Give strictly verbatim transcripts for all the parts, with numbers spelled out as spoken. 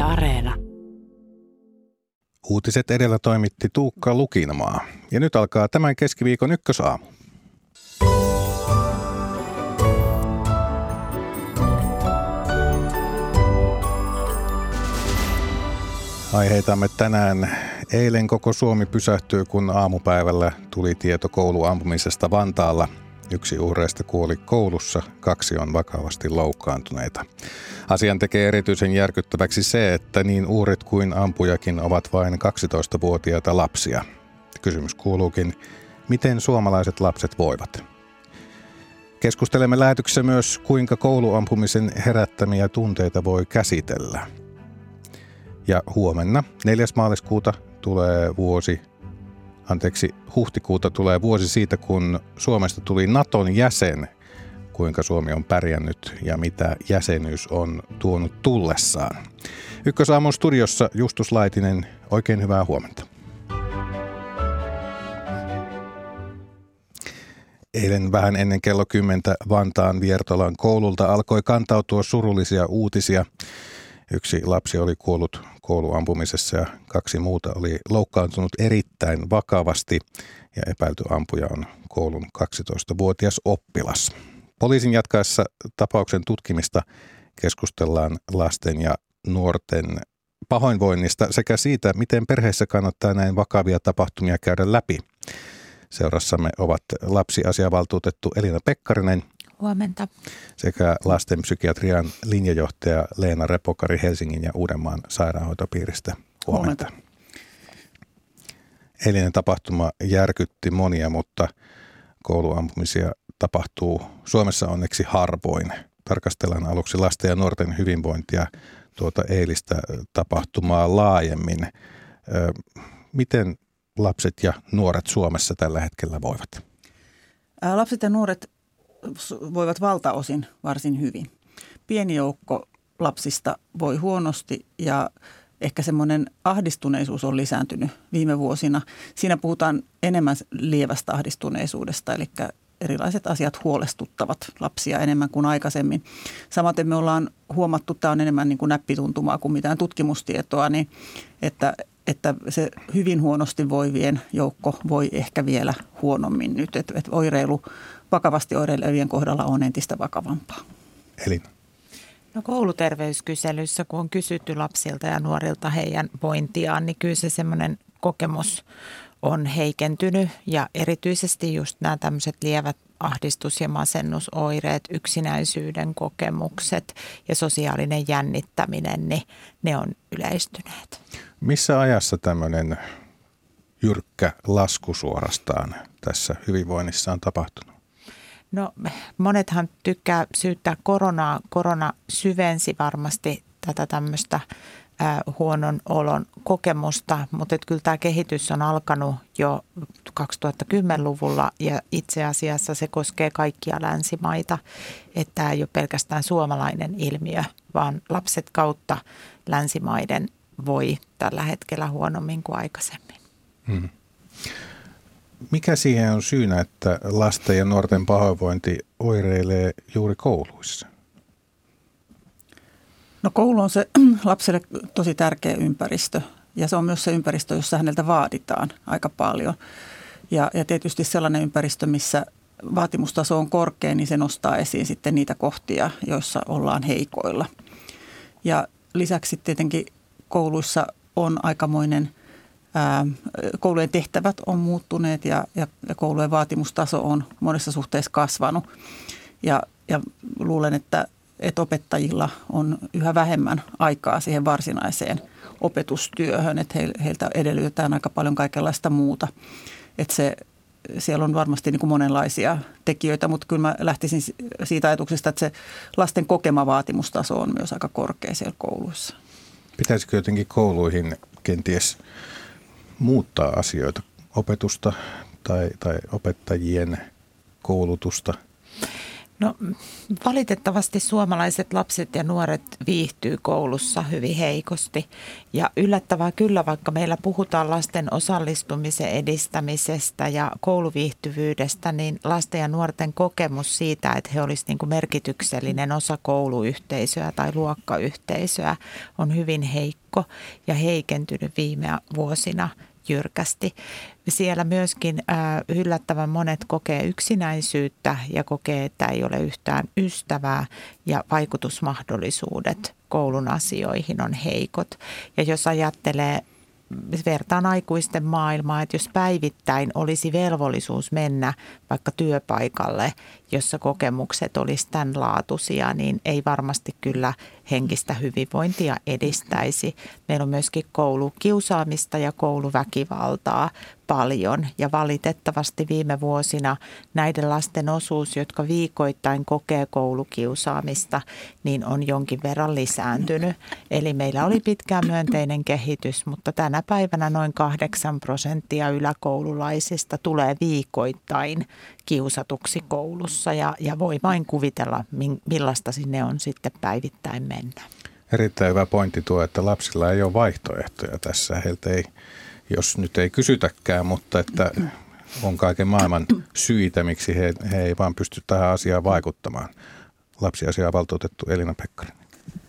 Areena. Uutiset edellä toimitti Tuukka Lukinmaa. Ja nyt alkaa tämän keskiviikon ykkösaamu. Aiheitamme tänään. Eilen koko Suomi pysähtyi, kun aamupäivällä tuli tieto kouluampumisesta Vantaalla. Yksi uhreista kuoli koulussa, kaksi on vakavasti loukkaantuneita. Asian tekee erityisen järkyttäväksi se, että niin uhrit kuin ampujakin ovat vain kaksitoistavuotiaita lapsia. Kysymys kuuluukin, miten suomalaiset lapset voivat? Keskustelemme lähetyksessä myös, kuinka kouluampumisen herättämiä tunteita voi käsitellä. Ja huomenna neljäs maaliskuuta tulee vuosi, anteeksi, huhtikuuta tulee vuosi siitä, kun Suomesta tuli Naton jäsen. Kuinka Suomi on pärjännyt ja mitä jäsenyys on tuonut tullessaan. Ykkösaamun studiossa Justus Laitinen, oikein hyvää huomenta. Eilen vähän ennen kello kymmentä Vantaan Viertolan koululta alkoi kantautua surullisia uutisia. Yksi lapsi oli kuollut kouluampumisessa ja kaksi muuta oli loukkaantunut erittäin vakavasti ja epäilty ampuja on koulun kaksitoistavuotias oppilas. Poliisin jatkaessa tapauksen tutkimista keskustellaan lasten ja nuorten pahoinvoinnista sekä siitä, miten perheessä kannattaa näin vakavia tapahtumia käydä läpi. Seurassamme ovat lapsiasiavaltuutettu Elina Pekkarinen. Huomenta. Sekä lastenpsykiatrian linjajohtaja Leena Repokari Helsingin ja Uudenmaan sairaanhoitopiiristä. Huomenta. Huomenta. Eilinen tapahtuma järkytti monia, mutta kouluampumisia tapahtuu Suomessa onneksi harvoin. Tarkastellaan aluksi lasten ja nuorten hyvinvointia, tuota eilistä tapahtumaa laajemmin. Miten lapset ja nuoret Suomessa tällä hetkellä voivat? Lapset ja nuoret voivat valtaosin varsin hyvin. Pieni joukko lapsista voi huonosti ja ehkä semmoinen ahdistuneisuus on lisääntynyt viime vuosina. Siinä puhutaan enemmän lievästä ahdistuneisuudesta, eli erilaiset asiat huolestuttavat lapsia enemmän kuin aikaisemmin. Samaten me ollaan huomattu, tämä on enemmän niin kuin näppituntumaa kuin mitään tutkimustietoa, niin että, että se hyvin huonosti voivien joukko voi ehkä vielä huonommin nyt, että, että oireilu vakavasti oireilevien kohdalla on entistä vakavampaa. Eli? No kouluterveyskyselyssä, kun on kysytty lapsilta ja nuorilta heidän vointiaan, niin kyllä se semmoinen kokemus on heikentynyt ja erityisesti just nämä tämmöiset lievät ahdistus- ja masennusoireet, yksinäisyyden kokemukset ja sosiaalinen jännittäminen, niin ne on yleistyneet. Missä ajassa tämmöinen jyrkkä lasku suorastaan tässä hyvinvoinnissa on tapahtunut? No monethan tykkää syyttää koronaa. Korona syvensi varmasti tätä tämmöistä äh, huonon olon kokemusta, mutta kyllä tämä kehitys on alkanut jo kaksituhattakymmenluvulla ja itse asiassa se koskee kaikkia länsimaita. Että tämä ei ole pelkästään suomalainen ilmiö, vaan lapset kautta länsimaiden voi tällä hetkellä huonommin kuin aikaisemmin. Hmm. Mikä siihen on syynä, että lasten ja nuorten pahoinvointi oireilee juuri kouluissa? No koulu on se lapselle tosi tärkeä ympäristö ja se on myös se ympäristö, jossa häneltä vaaditaan aika paljon. Ja, ja tietysti sellainen ympäristö, missä vaatimustaso on korkea, niin se nostaa esiin sitten niitä kohtia, joissa ollaan heikoilla. Ja lisäksi tietenkin kouluissa on aikamoinen koulujen tehtävät on muuttuneet ja, ja, ja koulujen vaatimustaso on monessa suhteessa kasvanut. Ja, ja luulen, että, että opettajilla on yhä vähemmän aikaa siihen varsinaiseen opetustyöhön, että he, heiltä edellytetään aika paljon kaikenlaista muuta. Että se, siellä on varmasti niin kuin monenlaisia tekijöitä, mutta kyllä mä lähtisin siitä ajatuksesta, että se lasten kokema vaatimustaso on myös aika korkea siellä kouluissa. Pitäisikö jotenkin kouluihin kenties muuttaa asioita, opetusta tai, tai opettajien koulutusta? No valitettavasti suomalaiset lapset ja nuoret viihtyy koulussa hyvin heikosti ja yllättävää kyllä, vaikka meillä puhutaan lasten osallistumisen edistämisestä ja kouluviihtyvyydestä, niin lasten ja nuorten kokemus siitä, että he olisivat niin kuin merkityksellinen osa kouluyhteisöä tai luokkayhteisöä on hyvin heikko ja heikentynyt viime vuosina jyrkästi. Siellä myöskin äh, yllättävän monet kokee yksinäisyyttä ja kokee, että ei ole yhtään ystävää ja vaikutusmahdollisuudet koulun asioihin on heikot. Ja jos ajattelee, vertaan aikuisten maailmaa, että jos päivittäin olisi velvollisuus mennä vaikka työpaikalle, jossa kokemukset olisi tämän laatuisia, niin ei varmasti kyllä henkistä hyvinvointia edistäisi. Meillä on myöskin koulukiusaamista ja kouluväkivaltaa paljon ja valitettavasti viime vuosina näiden lasten osuus, jotka viikoittain kokee koulukiusaamista, niin on jonkin verran lisääntynyt. Eli meillä oli pitkään myönteinen kehitys, mutta tänä päivänä noin kahdeksan prosenttia yläkoululaisista tulee viikoittain kiusatuksi koulussa ja, ja voi vain kuvitella, millaista sinne on sitten päivittäin mennä. Erittäin hyvä pointti tuo, että lapsilla ei ole vaihtoehtoja tässä. Heiltä ei, jos nyt ei kysytäkään, mutta että on kaiken maailman syitä, miksi he, he ei vaan pysty tähän asiaan vaikuttamaan. Lapsiasiavaltuutettu Elina Pekkarinen.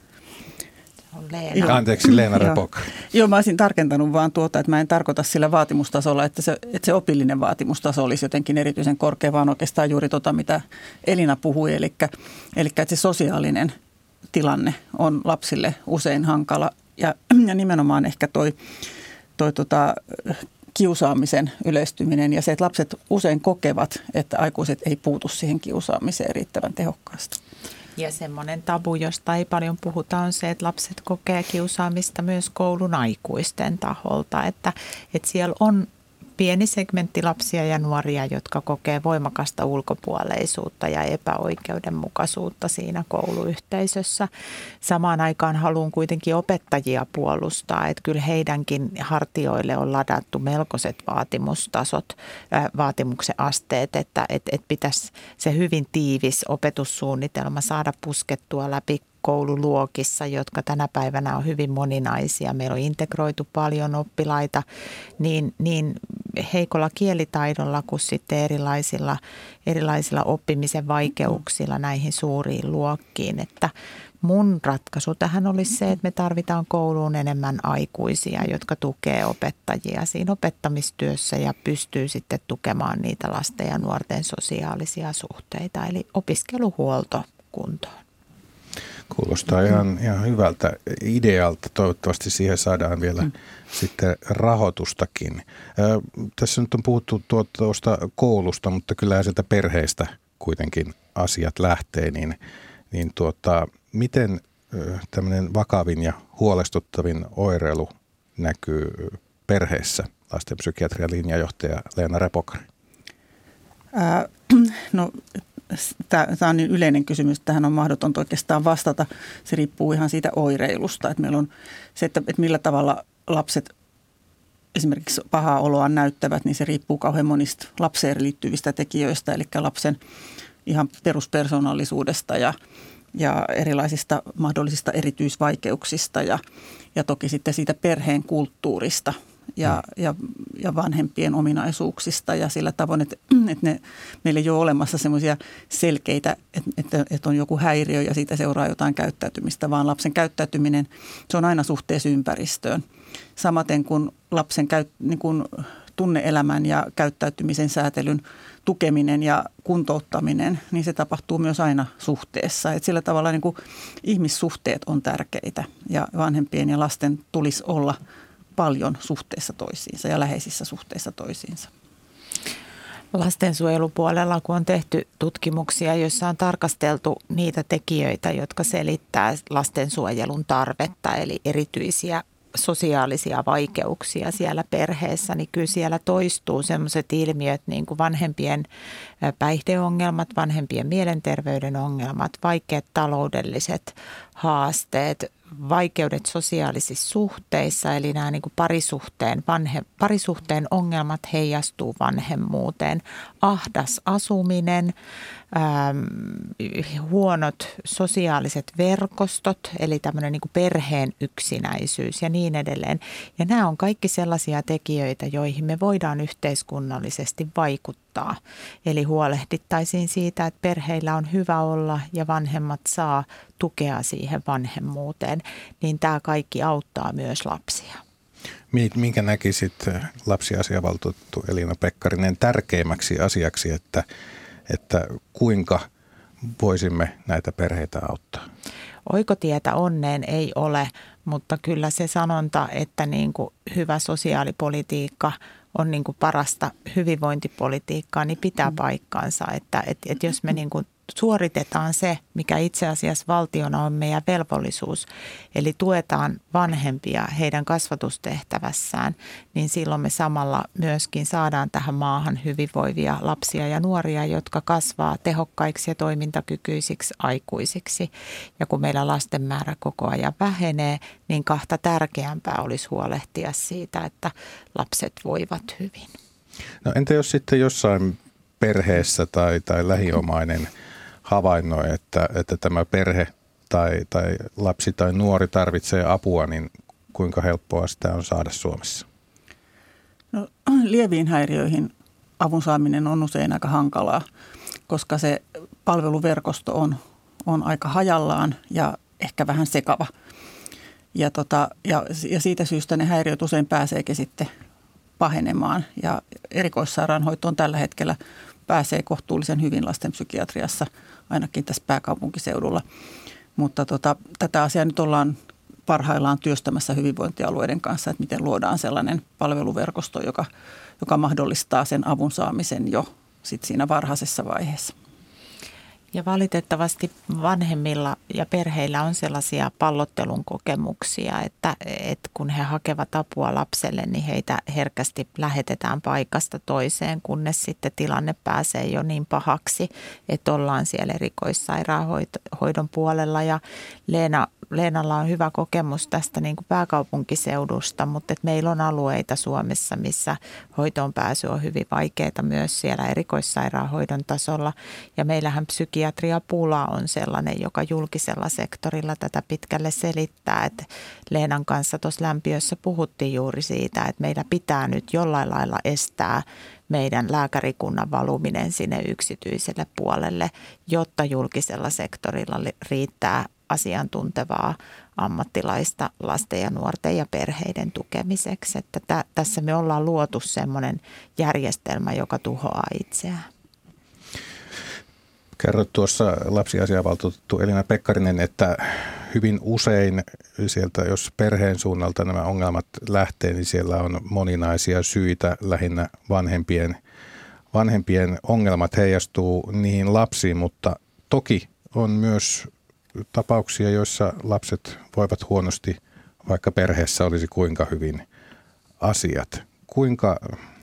Leena. Anteeksi, Leena Repokari. Joo, mä olisin tarkentanut vaan tuota, että mä en tarkoita sillä vaatimustasolla, että se, että se opillinen vaatimustaso olisi jotenkin erityisen korkea, vaan oikeastaan juuri tota, mitä Elina puhui, eli, eli että se sosiaalinen tilanne on lapsille usein hankala ja, ja nimenomaan ehkä toi, toi tota, kiusaamisen yleistyminen ja se, että lapset usein kokevat, että aikuiset ei puutu siihen kiusaamiseen riittävän tehokkaasti. Ja semmoinen tabu, josta ei paljon puhuta, on se, että lapset kokee kiusaamista myös koulun aikuisten taholta. Että, että siellä on pieni segmentti lapsia ja nuoria, jotka kokee voimakasta ulkopuoleisuutta ja epäoikeudenmukaisuutta siinä kouluyhteisössä. Samaan aikaan haluan kuitenkin opettajia puolustaa, että kyllä heidänkin hartioille on ladattu melkoiset vaatimustasot, äh, vaatimuksen asteet, että et, et pitäisi se hyvin tiivis opetussuunnitelma saada puskettua läpi koululuokissa, jotka tänä päivänä on hyvin moninaisia. Meillä on integroitu paljon oppilaita niin, niin heikolla kielitaidolla kuin sitten erilaisilla, erilaisilla oppimisen vaikeuksilla näihin suuriin luokkiin. Että mun ratkaisu tähän olisi se, että me tarvitaan kouluun enemmän aikuisia, jotka tukee opettajia siinä opettamistyössä ja pystyy sitten tukemaan niitä lasten ja nuorten sosiaalisia suhteita, eli opiskeluhuolto kuntoon. Kuulostaa ihan, ihan hyvältä idealta. Toivottavasti siihen saadaan vielä mm. sitten rahoitustakin. Ö, tässä nyt on puhuttu tuosta koulusta, mutta kyllähän sieltä perheistä kuitenkin asiat lähtee. Niin, niin tuota, miten tämmöinen vakavin ja huolestuttavin oireilu näkyy perheessä? Lastenpsykiatrian linjajohtaja Leena Repokari. Äh, no... Tämä on niin yleinen kysymys, että tähän on mahdotonta oikeastaan vastata. Se riippuu ihan siitä oireilusta, että meillä on se, että, että millä tavalla lapset esimerkiksi pahaa oloa näyttävät, niin se riippuu kauhean monista lapseen liittyvistä tekijöistä, eli lapsen ihan peruspersoonallisuudesta ja, ja erilaisista mahdollisista erityisvaikeuksista ja, ja toki sitten siitä perheen kulttuurista. Ja, ja, ja vanhempien ominaisuuksista ja sillä tavoin, että, että ne, meillä ei ole olemassa semmoisia selkeitä, että, että, että on joku häiriö ja siitä seuraa jotain käyttäytymistä, vaan lapsen käyttäytyminen, se on aina suhteessa ympäristöön. Samaten kuin lapsen käy, niin kuin tunne-elämän ja käyttäytymisen säätelyn tukeminen ja kuntouttaminen, niin se tapahtuu myös aina suhteessa. Että sillä tavalla niin kuin ihmissuhteet on tärkeitä ja vanhempien ja lasten tulisi olla paljon suhteessa toisiinsa ja läheisissä suhteissa toisiinsa. Lastensuojelupuolella, kun on tehty tutkimuksia, joissa on tarkasteltu niitä tekijöitä, jotka selittää lastensuojelun tarvetta, eli erityisiä sosiaalisia vaikeuksia siellä perheessä, niin kyllä siellä toistuu sellaiset ilmiöt niin kuin vanhempien päihdeongelmat, vanhempien mielenterveyden ongelmat, vaikeat taloudelliset haasteet, vaikeudet sosiaalisissa suhteissa, eli nämä niin kuin parisuhteen, vanhe, parisuhteen ongelmat heijastuu vanhemmuuteen, ahdas asuminen, ähm, huonot sosiaaliset verkostot, eli tämmöinen niin kuin perheen yksinäisyys ja niin edelleen. Ja nämä on kaikki sellaisia tekijöitä, joihin me voidaan yhteiskunnallisesti vaikuttaa. Eli huolehdittaisiin siitä, että perheillä on hyvä olla ja vanhemmat saa tukea siihen vanhemmuuteen, niin tämä kaikki auttaa myös lapsia. Minkä näkisit lapsiasiavaltuutettu Elina Pekkarinen tärkeimmäksi asiaksi, että, että kuinka voisimme näitä perheitä auttaa? Oikotietä onneen ei ole, mutta kyllä se sanonta, että niin kuin hyvä sosiaalipolitiikka on niin kuin parasta hyvinvointipolitiikkaa, niin pitää paikkaansa. Että, että, että jos me niin kuin suoritetaan se, mikä itse asiassa valtiona on meidän velvollisuus, eli tuetaan vanhempia heidän kasvatustehtävässään, niin silloin me samalla myöskin saadaan tähän maahan hyvinvoivia lapsia ja nuoria, jotka kasvaa tehokkaiksi ja toimintakykyisiksi aikuisiksi. Ja kun meillä lasten määrä koko ajan vähenee, niin kahta tärkeämpää olisi huolehtia siitä, että lapset voivat hyvin. No entä jos sitten jossain perheessä tai, tai lähiomainen havainnoi, että, että tämä perhe tai, tai lapsi tai nuori tarvitsee apua, niin kuinka helppoa sitä on saada Suomessa? No, lieviin häiriöihin avun saaminen on usein aika hankalaa, koska se palveluverkosto on, on aika hajallaan ja ehkä vähän sekava. Ja, tota, ja, ja siitä syystä ne häiriöt usein pääseekin sitten pahenemaan. Ja erikoissairaanhoitoon tällä hetkellä pääsee kohtuullisen hyvin lastenpsykiatriassa, ainakin tässä pääkaupunkiseudulla. Mutta tota, tätä asiaa nyt ollaan parhaillaan työstämässä hyvinvointialueiden kanssa, että miten luodaan sellainen palveluverkosto, joka, joka mahdollistaa sen avun saamisen jo sit siinä varhaisessa vaiheessa. Ja valitettavasti vanhemmilla ja perheillä on sellaisia pallottelun kokemuksia, että, että kun he hakevat apua lapselle, niin heitä herkästi lähetetään paikasta toiseen, kunnes sitten tilanne pääsee jo niin pahaksi, että ollaan siellä erikoissairaanhoidon puolella. Ja Leena, Leenalla on hyvä kokemus tästä niin kuin pääkaupunkiseudusta, mutta että meillä on alueita Suomessa, missä hoitoon pääsy on hyvin vaikeaa myös siellä erikoissairaanhoidon tasolla. Ja meillähän psykiatriapula on sellainen, joka julkisella sektorilla tätä pitkälle selittää. Että Leenan kanssa tuossa lämpiössä puhuttiin juuri siitä, että meillä pitää nyt jollain lailla estää meidän lääkärikunnan valuminen sinne yksityiselle puolelle, jotta julkisella sektorilla riittää asiantuntevaa ammattilaista lasten ja nuorten ja perheiden tukemiseksi. Että tä, tässä me ollaan luotu semmoinen järjestelmä, joka tuhoaa itseään. Kerroit tuossa lapsiasiavaltuutettu Elina Pekkarinen, että hyvin usein sieltä, jos perheen suunnalta nämä ongelmat lähtee, niin siellä on moninaisia syitä, lähinnä vanhempien, vanhempien ongelmat heijastuu niihin lapsiin, mutta toki on myös tapauksia, joissa lapset voivat huonosti, vaikka perheessä olisi kuinka hyvin asiat. Kuinka,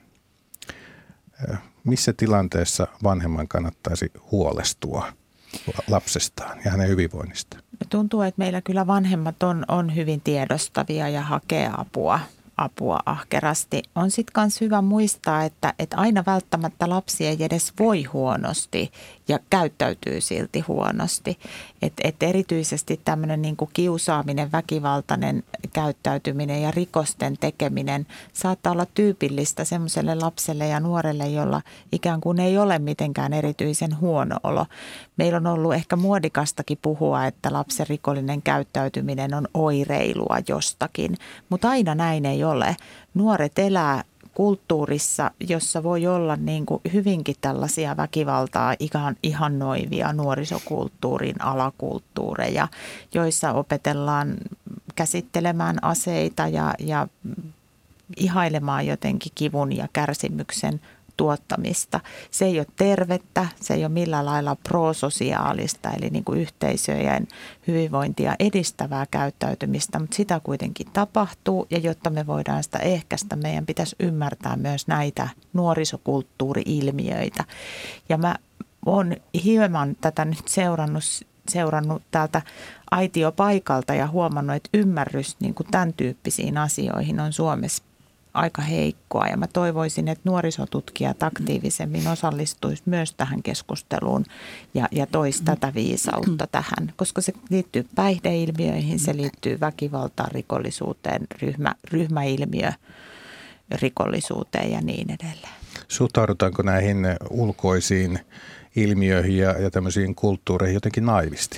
missä tilanteessa vanhemman kannattaisi huolestua lapsestaan ja hänen hyvinvoinnistaan? Tuntuu, että meillä kyllä vanhemmat on, on hyvin tiedostavia ja hakee apua. apua ahkerasti. On sitten myös hyvä muistaa, että, että aina välttämättä lapsi ei edes voi huonosti ja käyttäytyy silti huonosti. Et, et erityisesti tämmöinen niin kuin kiusaaminen, väkivaltainen käyttäytyminen ja rikosten tekeminen saattaa olla tyypillistä semmoiselle lapselle ja nuorelle, jolla ikään kuin ei ole mitenkään erityisen huono olo. Meillä on ollut ehkä muodikastakin puhua, että lapsen rikollinen käyttäytyminen on oireilua jostakin, mutta aina näin ei ole. Nuoret elää kulttuurissa, jossa voi olla niin kuin hyvinkin tällaisia väkivaltaa ihan ihannoivia nuorisokulttuurin alakulttuureja, joissa opetellaan käsittelemään aseita ja, ja ihailemaan jotenkin kivun ja kärsimyksen tuottamista. Se ei ole tervettä, se ei ole millään lailla prososiaalista, eli niin kuin yhteisöjen hyvinvointia edistävää käyttäytymistä, mutta sitä kuitenkin tapahtuu, ja jotta me voidaan sitä ehkäistä, meidän pitäisi ymmärtää myös näitä nuorisokulttuuri-ilmiöitä. Ja mä oon hieman tätä nyt seurannut, seurannut täältä aitiopaikalta ja huomannut, että ymmärrys niin kuin tämän tyyppisiin asioihin on Suomessa aika heikkoa ja mä toivoisin, että nuorisotutkijat aktiivisemmin osallistuisi myös tähän keskusteluun ja, ja toisi tätä viisautta tähän, koska se liittyy päihdeilmiöihin, se liittyy väkivaltaan, rikollisuuteen, ryhmä, ryhmäilmiö, rikollisuuteen ja niin edelleen. Suhtaudutaanko näihin ulkoisiin ilmiöihin ja, ja tämmöisiin kulttuureihin jotenkin naivisti?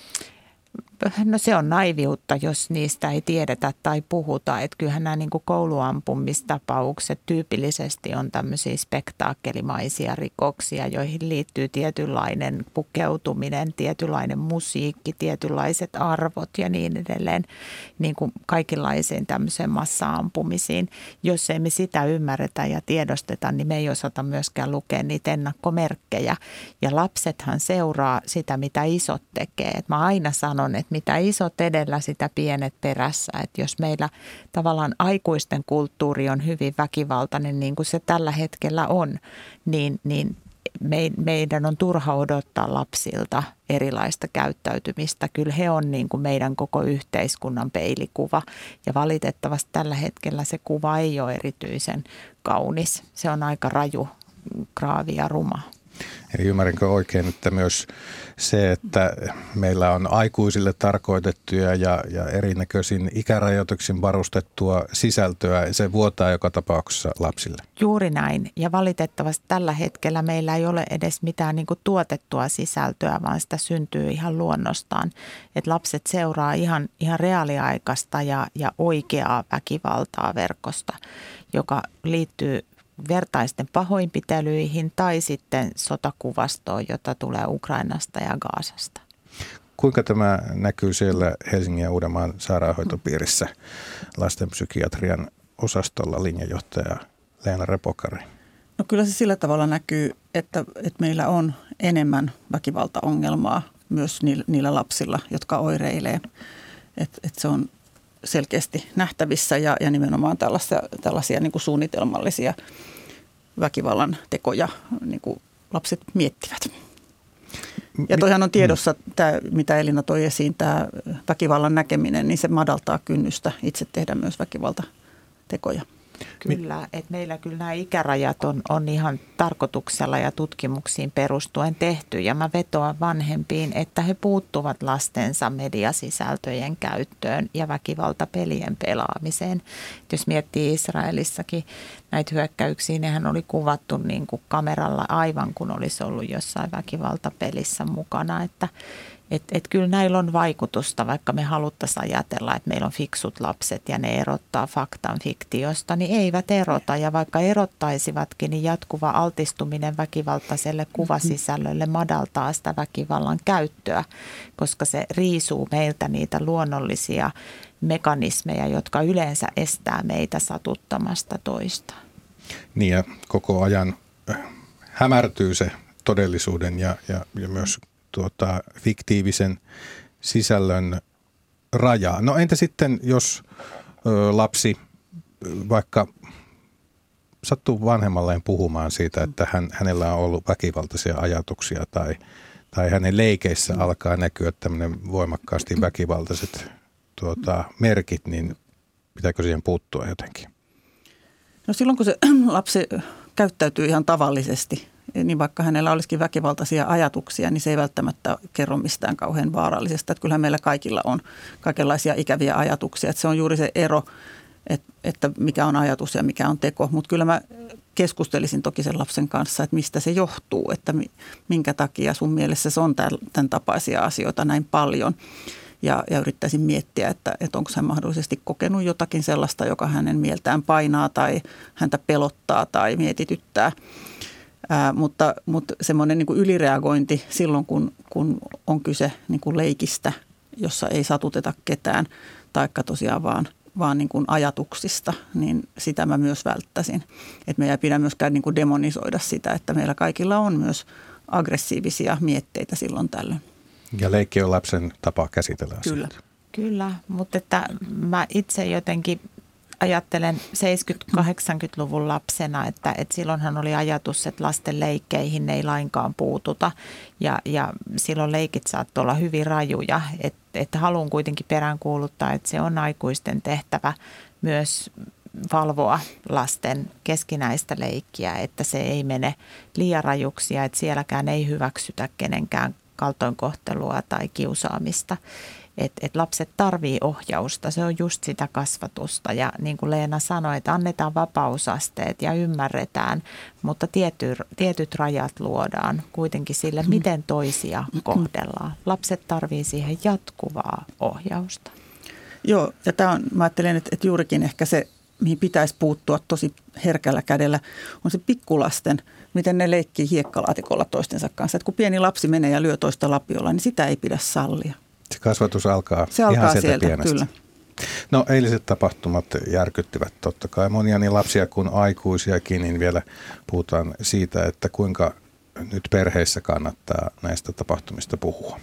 No se on naiviutta, jos niistä ei tiedetä tai puhuta. Että kyllähän nämä niin kuin kouluampumistapaukset tyypillisesti on tämmöisiä spektaakkelimaisia rikoksia, joihin liittyy tietynlainen pukeutuminen, tietynlainen musiikki, tietynlaiset arvot ja niin edelleen. Niin kuin kaikenlaisiin tämmöiseen massa-ampumisiin. Jos ei me sitä ymmärretä ja tiedosteta, niin me ei osata myöskään lukea niitä ennakkomerkkejä. Ja lapsethan seuraa sitä, mitä isot tekee. Et mä aina sanon, että mitä isot edellä, sitä pienet perässä. Että jos meillä tavallaan aikuisten kulttuuri on hyvin väkivaltainen, niin kuin se tällä hetkellä on, niin, niin me, meidän on turha odottaa lapsilta erilaista käyttäytymistä. Kyllä he on niin kuin meidän koko yhteiskunnan peilikuva ja valitettavasti tällä hetkellä se kuva ei ole erityisen kaunis. Se on aika raju, graavi ja ruma. Eli ymmärränkö oikein, että myös se, että meillä on aikuisille tarkoitettuja ja, ja erinäköisin ikärajoituksin varustettua sisältöä, se vuotaa joka tapauksessa lapsille? Juuri näin. Ja valitettavasti tällä hetkellä meillä ei ole edes mitään niin kuin tuotettua sisältöä, vaan sitä syntyy ihan luonnostaan. Että lapset seuraa ihan, ihan reaaliaikaista ja, ja oikeaa väkivaltaa verkosta, joka liittyy vertaisten pahoinpitelyihin tai sitten sotakuvastoon, jota tulee Ukrainasta ja Gazasta. Kuinka tämä näkyy siellä Helsingin ja Uudenmaan sairaanhoitopiirissä lastenpsykiatrian osastolla, linjanjohtaja Leena Repokari? No kyllä se sillä tavalla näkyy, että, että meillä on enemmän väkivaltaongelmaa myös niillä, niillä lapsilla, jotka oireilee. Että, että se on selkeästi nähtävissä ja, ja nimenomaan tällaisia, tällaisia niin kuin suunnitelmallisia väkivallan tekoja niin kuin lapset miettivät. Ja toihan on tiedossa, tämä, mitä Elina toi esiin, tämä väkivallan näkeminen, niin se madaltaa kynnystä itse tehdä myös väkivaltatekoja. Kyllä, että meillä kyllä nämä ikärajat on, on ihan tarkoituksella ja tutkimuksiin perustuen tehty ja mä vetoan vanhempiin, että he puuttuvat lastensa mediasisältöjen käyttöön ja väkivaltapelien pelaamiseen. Et jos miettii Israelissakin näitä hyökkäyksiä, nehän oli kuvattu niin kuin kameralla aivan kun olisi ollut jossain väkivaltapelissä mukana, että Että et kyllä näillä on vaikutusta, vaikka me haluttaisiin ajatella, että meillä on fiksut lapset ja ne erottaa faktan fiktiosta, niin eivät erota. Ja vaikka erottaisivatkin, niin jatkuva altistuminen väkivaltaiselle kuvasisällölle madaltaa sitä väkivallan käyttöä, koska se riisuu meiltä niitä luonnollisia mekanismeja, jotka yleensä estää meitä satuttamasta toista. Niin ja koko ajan hämärtyy se todellisuuden ja, ja, ja myös tuota, fiktiivisen sisällön raja. No entä sitten, jos ö, lapsi vaikka sattuu vanhemmalleen puhumaan siitä, että hän, hänellä on ollut väkivaltaisia ajatuksia tai, tai hänen leikeissä alkaa näkyä tämmöinen voimakkaasti väkivaltaiset tuota, merkit, niin pitääkö siihen puuttua jotenkin? No silloin, kun se lapsi käyttäytyy ihan tavallisesti, niin vaikka hänellä olisikin väkivaltaisia ajatuksia, niin se ei välttämättä kerro mistään kauhean vaarallisesta. Että kyllähän meillä kaikilla on kaikenlaisia ikäviä ajatuksia. Että se on juuri se ero, että mikä on ajatus ja mikä on teko. Mutta kyllä mä keskustelisin toki sen lapsen kanssa, että mistä se johtuu, että minkä takia sun mielessä se on tämän tapaisia asioita näin paljon. Ja, ja yrittäisin miettiä, että, että onko hän mahdollisesti kokenut jotakin sellaista, joka hänen mieltään painaa tai häntä pelottaa tai mietityttää. Ää, mutta, mutta semmoinen niin kuin ylireagointi silloin, kun, kun on kyse niin kuin leikistä, jossa ei satuteta ketään, taikka tosiaan vaan, vaan niin kuin ajatuksista, niin sitä mä myös välttäisin. Että meidän ei pidä myöskään niin kuin demonisoida sitä, että meillä kaikilla on myös aggressiivisia mietteitä silloin tällöin. Ja leikki on lapsen tapa käsitellä Kyllä. asioita. Kyllä, mutta että mä itse jotenkin ajattelen seitsemänkymmentä-kahdeksankymmentäluvun lapsena, että, että silloinhan oli ajatus, että lasten leikkeihin ei lainkaan puututa ja, ja silloin leikit saattoi olla hyvin rajuja, että, että haluan kuitenkin peräänkuuluttaa, että se on aikuisten tehtävä myös valvoa lasten keskinäistä leikkiä, että se ei mene liian rajuksi ja että sielläkään ei hyväksytä kenenkään kaltoinkohtelua tai kiusaamista. Että et lapset tarvii ohjausta, se on just sitä kasvatusta ja niin kuin Leena sanoi, että annetaan vapausasteet ja ymmärretään, mutta tiety, tietyt rajat luodaan kuitenkin sille, miten toisia kohdellaan. Lapset tarvii siihen jatkuvaa ohjausta. Joo, ja tämä on, mä ajattelen, että, että juurikin ehkä se, mihin pitäisi puuttua tosi herkällä kädellä, on se pikkulasten, miten ne leikkii hiekkalaatikolla toistensa kanssa. Että kun pieni lapsi menee ja lyö toista lapiolla, niin sitä ei pidä sallia. Se kasvatus alkaa, se alkaa ihan sieltä, sieltä pienestä. Kyllä. No eiliset tapahtumat järkyttivät totta kai monia niin lapsia kuin aikuisiakin, niin vielä puhutaan siitä, että kuinka nyt perheissä kannattaa näistä tapahtumista puhua.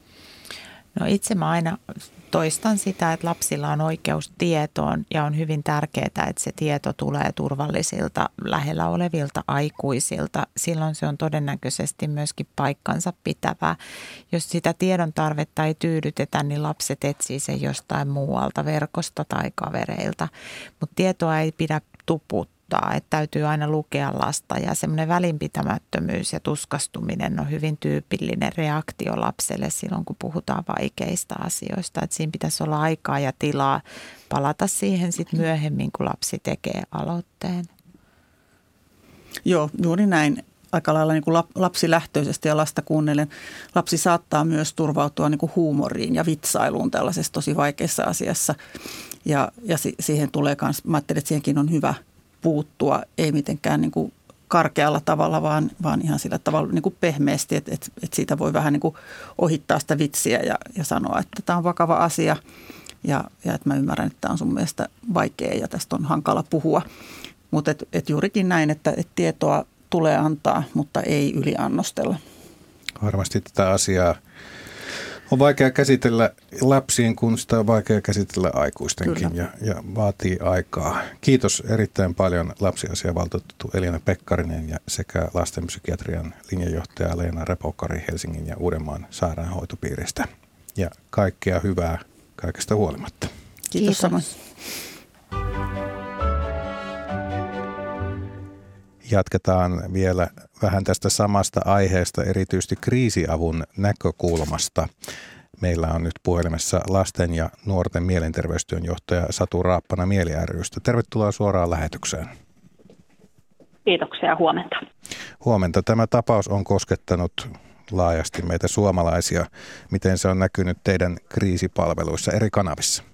No itse mä aina toistan sitä, että lapsilla on oikeus tietoon ja on hyvin tärkeää, että se tieto tulee turvallisilta, lähellä olevilta aikuisilta. Silloin se on todennäköisesti myöskin paikkansa pitävää. Jos sitä tiedon tarvetta ei tyydytetä, niin lapset etsii sen jostain muualta, verkosta tai kavereilta. Mutta tietoa ei pidä tuputtaa. Että täytyy aina lukea lasta ja semmoinen välinpitämättömyys ja tuskastuminen on hyvin tyypillinen reaktio lapselle silloin, kun puhutaan vaikeista asioista. Että siinä pitäisi olla aikaa ja tilaa palata siihen sitten myöhemmin, kun lapsi tekee aloitteen. Joo, juuri näin. Aika lailla niin kuin lapsilähtöisesti ja lasta kuunnellen. Lapsi saattaa myös turvautua niin kuin huumoriin ja vitsailuun tällaisessa tosi vaikeassa asiassa. Ja, ja siihen tulee myös, mä ajattelin, että siihenkin on hyvä puuttua, ei mitenkään niin kuin karkealla tavalla, vaan, vaan ihan sillä tavalla niin kuin pehmeästi, että, että, että siitä voi vähän niin kuin ohittaa sitä vitsiä ja, ja sanoa, että tämä on vakava asia ja, ja että mä ymmärrän, että tämä on sun mielestä vaikea ja tästä on hankala puhua. Mutta et, et juurikin näin, että, että tietoa tulee antaa, mutta ei yliannostella. Varmasti tätä asiaa on vaikea käsitellä lapsien, kun sitä on vaikea käsitellä aikuistenkin ja, ja vaatii aikaa. Kiitos erittäin paljon lapsiasiavaltuutettu Elina Pekkarinen ja sekä lastenpsykiatrian linjanjohtaja Leena Repokari Helsingin ja Uudenmaan sairaanhoitopiiristä. Ja kaikkea hyvää kaikesta huolimatta. Kiitos, samoin. Jatketaan vielä vähän tästä samasta aiheesta, erityisesti kriisiavun näkökulmasta. Meillä on nyt puhelimessa lasten ja nuorten mielenterveystyön johtaja Satu Raappana Mieli ry:stä. Tervetuloa suoraan lähetykseen. Kiitoksia, huomenta. Huomenta. Tämä tapaus on koskettanut laajasti meitä suomalaisia. Miten se on näkynyt teidän kriisipalveluissa eri kanavissa?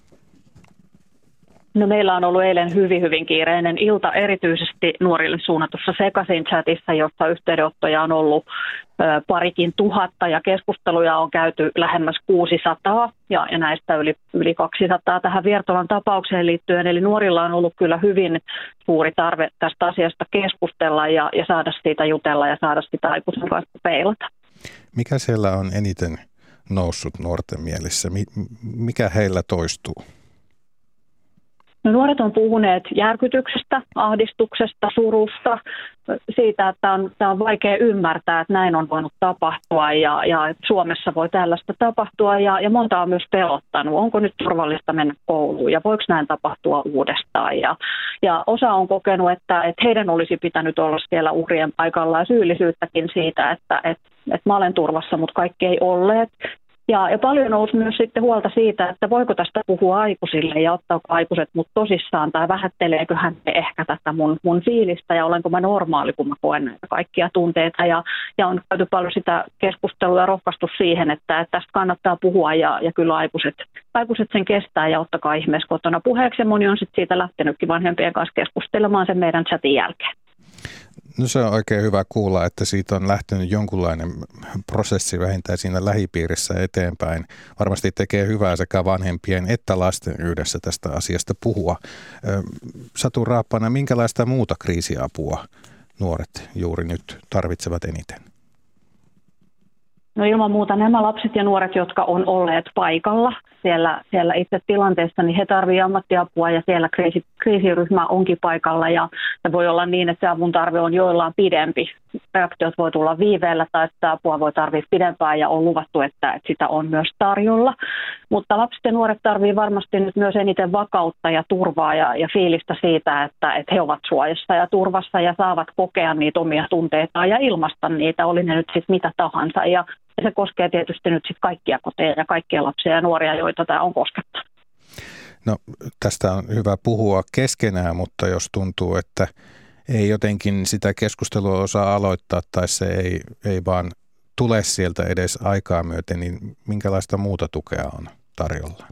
No meillä on ollut eilen hyvin, hyvin kiireinen ilta, erityisesti nuorille suunnatussa Sekaisin chatissa, jossa yhteydenottoja on ollut ö, parikin tuhatta ja keskusteluja on käyty lähemmäs kuusisataa ja, ja näistä yli, yli kaksisataa tähän Viertolan tapaukseen liittyen. Eli nuorilla on ollut kyllä hyvin suuri tarve tästä asiasta keskustella ja, ja saada siitä jutella ja saada sitä aikuisen kanssa peilata. Mikä siellä on eniten noussut nuorten mielissä? Mikä heillä toistuu? No, nuoret on puhuneet järkytyksestä, ahdistuksesta, surusta, siitä, että on, tämä on vaikea ymmärtää, että näin on voinut tapahtua ja, ja että Suomessa voi tällaista tapahtua ja, ja monta on myös pelottanut. Onko nyt turvallista mennä kouluun ja voiko näin tapahtua uudestaan? Ja, ja osa on kokenut, että, että heidän olisi pitänyt olla siellä uhrien paikalla ja syyllisyyttäkin siitä, että, että, että mä olen turvassa, mutta kaikki ei olleet. Ja, ja paljon nousi myös sitten huolta siitä, että voiko tästä puhua aikuisille ja ottaako aikuiset mut tosissaan tai vähätteleekö hän ehkä tätä mun, mun fiilistä ja olenko mä normaali, kun mä koen näitä kaikkia tunteita. Ja, ja on käyty paljon sitä keskustelua ja rohkaistu siihen, että, että tästä kannattaa puhua ja, ja kyllä aikuiset, aikuiset sen kestää ja ottakaa ihmeessä kotona puheeksi. Ja moni on sitten siitä lähtenytkin vanhempien kanssa keskustelemaan sen meidän chatin jälkeen. No se on oikein hyvä kuulla, että siitä on lähtenyt jonkunlainen prosessi vähintään siinä lähipiirissä eteenpäin. Varmasti tekee hyvää sekä vanhempien että lasten yhdessä tästä asiasta puhua. Satu Raappana, minkälaista muuta kriisiapua nuoret juuri nyt tarvitsevat eniten? No ilman muuta nämä lapset ja nuoret, jotka on olleet paikalla siellä, siellä itse tilanteessa, niin he tarvitsevat ammattiapua ja siellä kriisi, kriisiryhmä onkin paikalla ja, ja voi olla niin, että se avun tarve on joillain pidempi reaktiot voi tulla viiveellä tai sitä apua voi tarvitse pidempään ja on luvattu, että, että sitä on myös tarjolla. Mutta lapset ja nuoret tarvitsevat varmasti nyt myös eniten vakautta ja turvaa ja, ja fiilistä siitä, että, että he ovat suojassa ja turvassa ja saavat kokea niitä omia tunteitaan ja ilmaista niitä, oli ne nyt sitten mitä tahansa. Ja se koskee tietysti nyt sitten kaikkia koteja ja kaikkia lapsia ja nuoria, joita tämä on koskettanut. No tästä on hyvä puhua keskenään, mutta jos tuntuu, että ei jotenkin sitä keskustelua osaa aloittaa tai se ei, ei vaan tule sieltä edes aikaa myöten, niin minkälaista muuta tukea on tarjolla?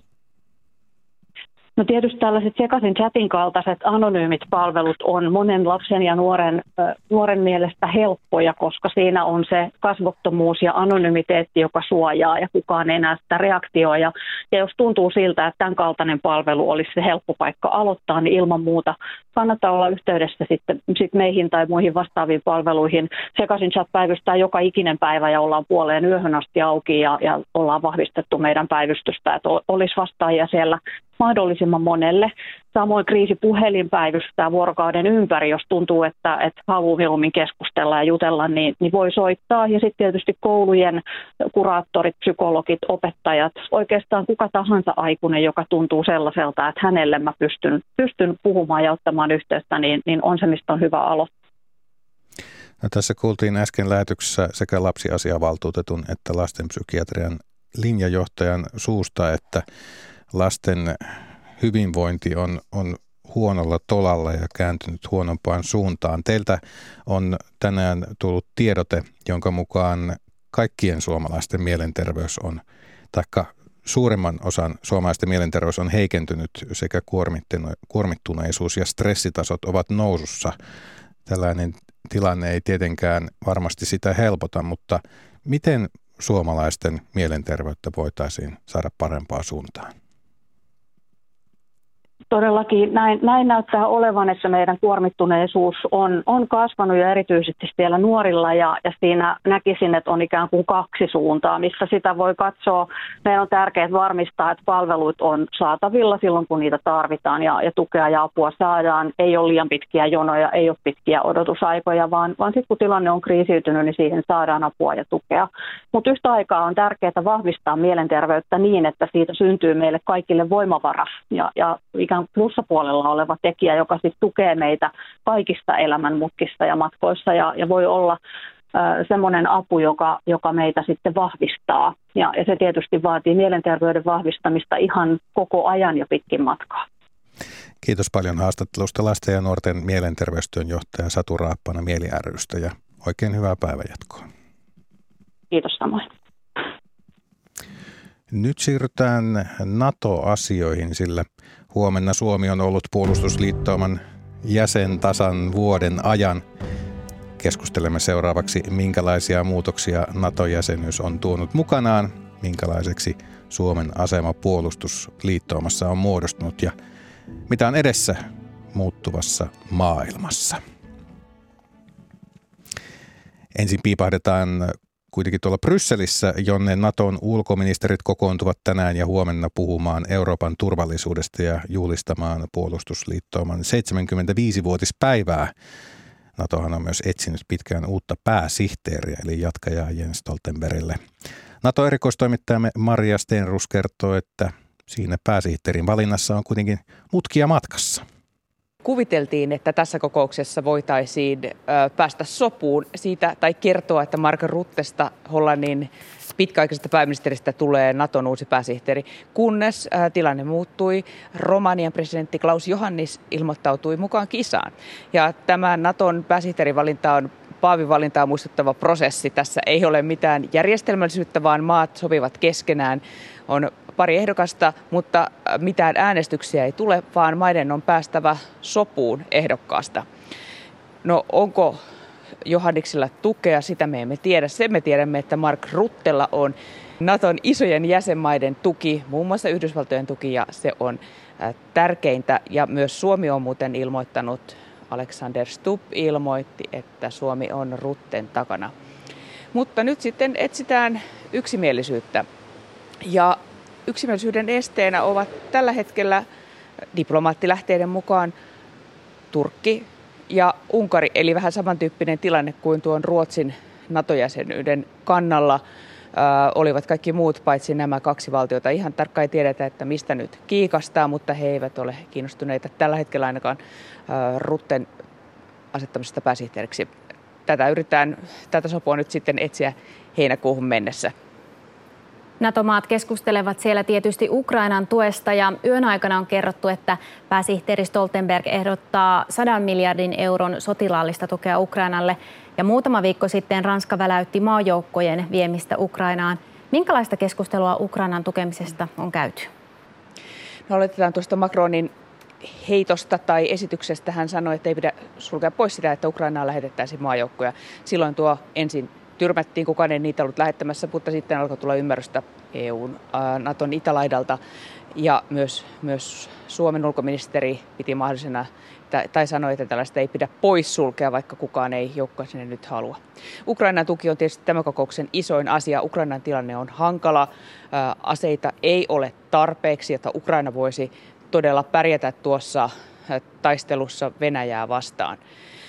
No tietysti tällaiset sekaisin chatin kaltaiset anonyymit palvelut on monen lapsen ja nuoren, nuoren mielestä helppoja, koska siinä on se kasvottomuus ja anonymiteetti, joka suojaa ja kukaan ei näe sitä reaktioa. Ja, ja jos tuntuu siltä, että tämän kaltainen palvelu olisi se helppo paikka aloittaa, niin ilman muuta kannattaa olla yhteydessä sitten sit meihin tai muihin vastaaviin palveluihin. Sekaisin chat päivystää joka ikinen päivä ja ollaan puoleen yöhön asti auki ja, ja ollaan vahvistettu meidän päivystystä, että olisi vastaajia siellä mahdollisimman monelle. Samoin kriisipuhelin päivystää vuorokauden ympäri, jos tuntuu, että, että haluaa mieluummin keskustella ja jutella, niin, niin voi soittaa. Ja sitten tietysti koulujen kuraattorit, psykologit, opettajat, oikeastaan kuka tahansa aikuinen, joka tuntuu sellaiselta, että hänelle mä pystyn, pystyn puhumaan ja ottamaan yhteyttä, niin, niin on se, mistä on hyvä aloittaa. No, tässä kuultiin äsken lähetyksessä sekä lapsiasiavaltuutetun että lastenpsykiatrian linjajohtajan suusta, että lasten hyvinvointi on, on huonolla tolalla ja kääntynyt huonompaan suuntaan. Teiltä on tänään tullut tiedote, jonka mukaan kaikkien suomalaisten mielenterveys on, taikka suurimman osan suomalaisten mielenterveys on heikentynyt sekä kuormittuneisuus ja stressitasot ovat nousussa. Tällainen tilanne ei tietenkään varmasti sitä helpota, mutta miten suomalaisten mielenterveyttä voitaisiin saada parempaan suuntaan? Todellakin näin, näin näyttää olevan, että meidän kuormittuneisuus on, on kasvanut ja erityisesti siellä nuorilla ja, ja siinä näkisin, että on ikään kuin kaksi suuntaa, missä sitä voi katsoa. Meidän on tärkeää varmistaa, että palvelut on saatavilla silloin, kun niitä tarvitaan ja, ja tukea ja apua saadaan. Ei ole liian pitkiä jonoja, ei ole pitkiä odotusaikoja, vaan, vaan sitten kun tilanne on kriisiytynyt, niin siihen saadaan apua ja tukea. Mutta yhtä aikaa on tärkeää vahvistaa mielenterveyttä niin, että siitä syntyy meille kaikille voimavara ja, ja ikään plussapuolella oleva tekijä, joka sitten tukee meitä kaikista elämän mutkissa ja matkoissa ja, ja voi olla äh, semmoinen apu, joka, joka meitä sitten vahvistaa. Ja, ja se tietysti vaatii mielenterveyden vahvistamista ihan koko ajan ja pitkin matkaa. Kiitos paljon haastattelusta lasten ja nuorten mielenterveystyön johtaja Satu Raappana Mieli ry:stä ja oikein hyvää päivänjatkoa. Kiitos samoin. Nyt siirrytään NATO-asioihin, sillä huomenna Suomi on ollut puolustusliittouman jäsen tasan vuoden ajan. Keskustelemme seuraavaksi, minkälaisia muutoksia NATO-jäsenyys on tuonut mukanaan, minkälaiseksi Suomen asema puolustusliittoumassa on muodostunut ja mitä on edessä muuttuvassa maailmassa. Ensin piipahdetaan kuitenkin tuolla Brysselissä, jonne Naton ulkoministerit kokoontuvat tänään ja huomenna puhumaan Euroopan turvallisuudesta ja juhlistamaan puolustusliittouman seitsemänkymmentäviisivuotispäivää. Natohan on myös etsinyt pitkään uutta pääsihteeriä, eli jatkajaa Jens Stoltenbergille. NATO-erikoistoimittajamme Maria Stenrus kertoo, että siinä pääsihteerin valinnassa on kuitenkin mutkia matkassa. Kuviteltiin, että tässä kokouksessa voitaisiin päästä sopuun siitä tai kertoa, että Mark Ruttesta, Hollannin pitkäaikaisesta pääministeristä, tulee Naton uusi pääsihteeri, kunnes tilanne muuttui. Romanian presidentti Klaus Johannis ilmoittautui mukaan kisaan. Ja tämä Naton pääsihteerivalinta on paavin valintaa muistuttava prosessi. Tässä ei ole mitään järjestelmällisyyttä, vaan maat sopivat keskenään. On pari ehdokasta, mutta mitään äänestyksiä ei tule, vaan maiden on päästävä sopuun ehdokkaasta. No onko Johanniksella tukea, sitä me emme tiedä. Sen me tiedämme, että Mark Ruttella on Naton isojen jäsenmaiden tuki, muun muassa Yhdysvaltojen tuki, ja se on tärkeintä. Ja myös Suomi on muuten ilmoittanut, Alexander Stubb ilmoitti, että Suomi on Rutten takana. Mutta nyt sitten etsitään yksimielisyyttä. Ja yksimielisyyden esteenä ovat tällä hetkellä diplomaattilähteiden mukaan Turkki, ja Unkari, eli vähän samantyyppinen tilanne kuin tuon Ruotsin NATO-jäsenyyden kannalla ää, olivat kaikki muut paitsi nämä kaksi valtiota. Ihan tarkkaan ei tiedetä, että mistä nyt kiikastaa, mutta he eivät ole kiinnostuneita tällä hetkellä ainakaan ää, Rutten asettamisesta pääsihteeriksi. Tätä yritetään, tätä sopua nyt sitten etsiä heinäkuuhun mennessä. NATO-maat keskustelevat siellä tietysti Ukrainan tuesta ja yön aikana on kerrottu, että pääsihteeri Stoltenberg ehdottaa sadan miljardin euron sotilaallista tukea Ukrainalle ja muutama viikko sitten Ranska väläytti maajoukkojen viemistä Ukrainaan. Minkälaista keskustelua Ukrainan tukemisesta on käyty? No, aloitetaan tuosta Macronin heitosta tai esityksestä. Hän sanoi, että ei pidä sulkea pois sitä, että Ukrainaan lähetettäisiin maajoukkoja. Silloin tuo ensin tyrmättiin, kukaan ei niitä ollut lähettämässä, mutta sitten alkoi tulla ymmärrystä E U:n, ää, Naton itälaidalta ja myös, myös Suomen ulkoministeri piti mahdollisena tai sanoi, että tällaista ei pidä poissulkea, vaikka kukaan ei joukkoa sinne nyt halua. Ukrainan tuki on tietysti tämän kokouksen isoin asia. Ukrainan tilanne on hankala, ää, aseita ei ole tarpeeksi, jotta Ukraina voisi todella pärjätä tuossa taistelussa Venäjää vastaan.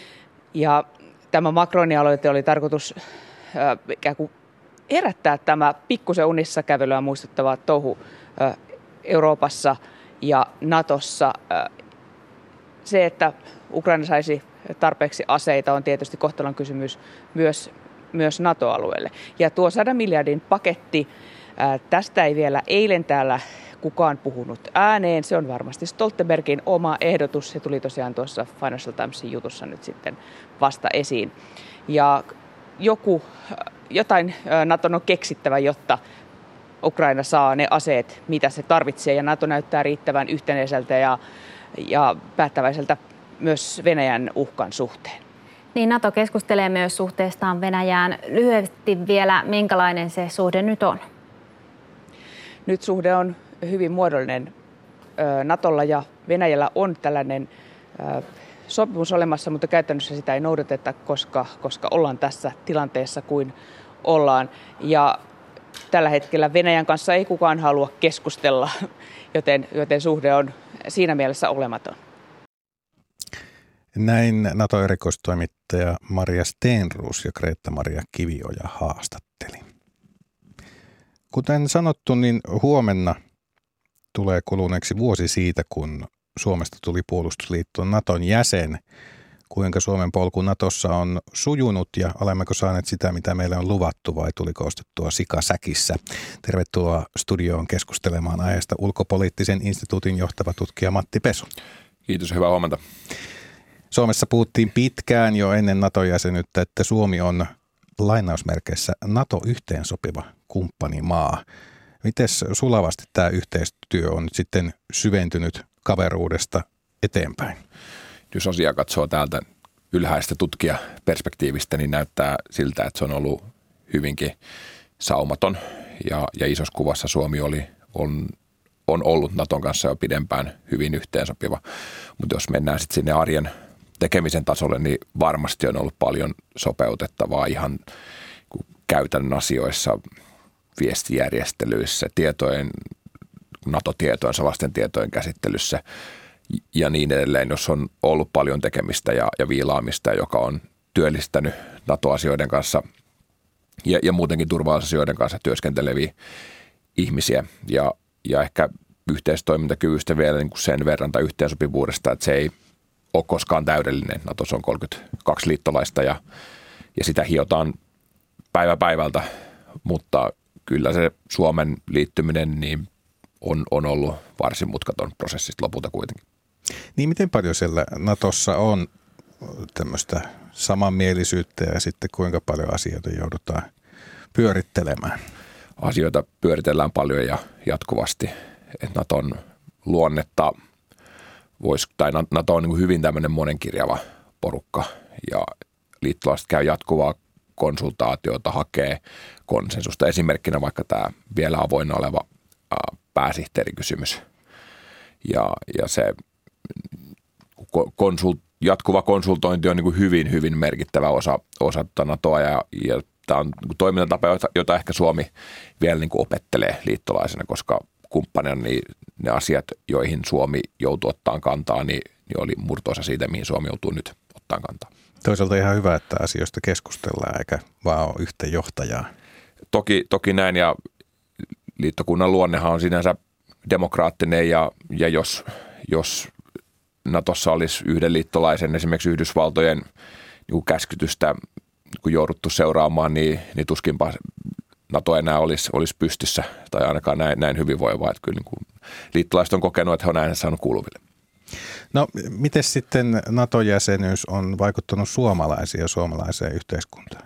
Ja tämä Macronin aloite oli tarkoitus äh, ikään kuin herättää tämä pikkusen unissa kävelyä muistuttava touhu äh, Euroopassa ja Natossa. Äh, se, että Ukraina saisi tarpeeksi aseita, on tietysti kohtalon kysymys myös, myös NATO-alueelle. Ja tuo sadan miljardin paketti, äh, tästä ei vielä eilen täällä kukaan puhunut ääneen. Se on varmasti Stoltenbergin oma ehdotus. Se tuli tosiaan tuossa Financial Timesin jutussa nyt sitten vasta esiin. Ja joku, jotain Naton on keksittävä, jotta Ukraina saa ne aseet, mitä se tarvitsee. Ja Nato näyttää riittävän yhtenäiseltä ja, ja päättäväiseltä myös Venäjän uhkan suhteen. Niin, Nato keskustelee myös suhteestaan Venäjään. Lyhyesti vielä, minkälainen se suhde nyt on? Nyt suhde on hyvin muodollinen. Natolla ja Venäjällä on tällainen sopimus olemassa, mutta käytännössä sitä ei noudateta, koska, koska ollaan tässä tilanteessa kuin ollaan. Ja tällä hetkellä Venäjän kanssa ei kukaan halua keskustella, joten, joten suhde on siinä mielessä olematon. Näin NATO-erikoistoimittaja Maria Stenroos ja Greta-Maria Kivioja haastatteli. Kuten sanottu, niin huomenna tulee kuluneeksi vuosi siitä, kun Suomesta tuli puolustusliittoon Naton jäsen. Kuinka Suomen polku Natossa on sujunut ja olemmeko saaneet sitä, mitä meille on luvattu vai tuliko ostettua sika säkissä? Tervetuloa studioon keskustelemaan aiheesta Ulkopoliittisen instituutin johtava tutkija Matti Pesu. Kiitos, hyvää huomenta. Suomessa puhuttiin pitkään jo ennen NATO-jäsenyyttä, että Suomi on lainausmerkeissä NATO-yhteensopiva kumppanimaa. Mites sulavasti tämä yhteistyö on nyt sitten syventynyt kaveruudesta eteenpäin? Jos asiaa katsoo täältä ylhäistä tutkijaperspektiivistä, niin näyttää siltä, että se on ollut hyvinkin saumaton. Ja, ja isossa kuvassa Suomi oli, on, on ollut Naton kanssa jo pidempään hyvin yhteensopiva. Mutta jos mennään sitten sinne arjen tekemisen tasolle, niin varmasti on ollut paljon sopeutettavaa ihan käytännön asioissa, viestijärjestelyissä, tietojen, NATO-tietojen, salaisten tietojen käsittelyssä ja niin edelleen, jos on ollut paljon tekemistä ja, ja viilaamista, joka on työllistänyt NATO-asioiden kanssa ja, ja muutenkin turvallisuusasioiden kanssa työskenteleviä ihmisiä. Ja, ja ehkä yhteistoimintakyvystä vielä niin kuin sen verran tai yhteensopivuudesta, että se ei ole koskaan täydellinen. Natossa on kolmekymmentäkaksi liittolaista ja, ja sitä hiotaan päivä päivältä, mutta kyllä se Suomen liittyminen niin on, on ollut varsin mutkaton prosessista lopulta kuitenkin. Niin miten paljon siellä Natossa on tämmöistä samanmielisyyttä ja sitten kuinka paljon asioita joudutaan pyörittelemään? Asioita pyöritellään paljon ja jatkuvasti. Että Naton luonnetta voisi, tai Nato on niin kuin hyvin tämmöinen monenkirjava porukka ja liittolaiset käy jatkuvaa konsultaatiota, hakee konsensusta. Esimerkkinä vaikka tämä vielä avoinna oleva pääsihteerikysymys. Ja, ja se konsult, jatkuva konsultointi on niin kuin hyvin, hyvin merkittävä osa, osa NATOa ja, ja tämä on toimintatapa, jota ehkä Suomi vielä niin kuin opettelee liittolaisena, koska kumppanina niin ne asiat, joihin Suomi joutuu ottaa kantaa, niin, niin oli murto-osa siitä, mihin Suomi joutuu nyt ottaa ottaa kantaa. Toisaalta ihan hyvä, että asioista keskustellaan eikä vaan ole yhtä johtajaa. Toki, toki näin, ja liittokunnan luonnehan on sinänsä demokraattinen, ja, ja jos, jos Natossa olisi yhden liittolaisen, esimerkiksi Yhdysvaltojen niin käskytystä, kun jouduttu seuraamaan, niin, niin tuskinpa Nato enää olisi, olisi pystyssä, tai ainakaan näin, näin hyvinvoivaa. Että kyllä niin kuin liittolaiset on kokenut, että he on äänensä saanut kuuluville. No, miten sitten NATO-jäsenyys on vaikuttanut suomalaisiin ja suomalaiseen yhteiskuntaan?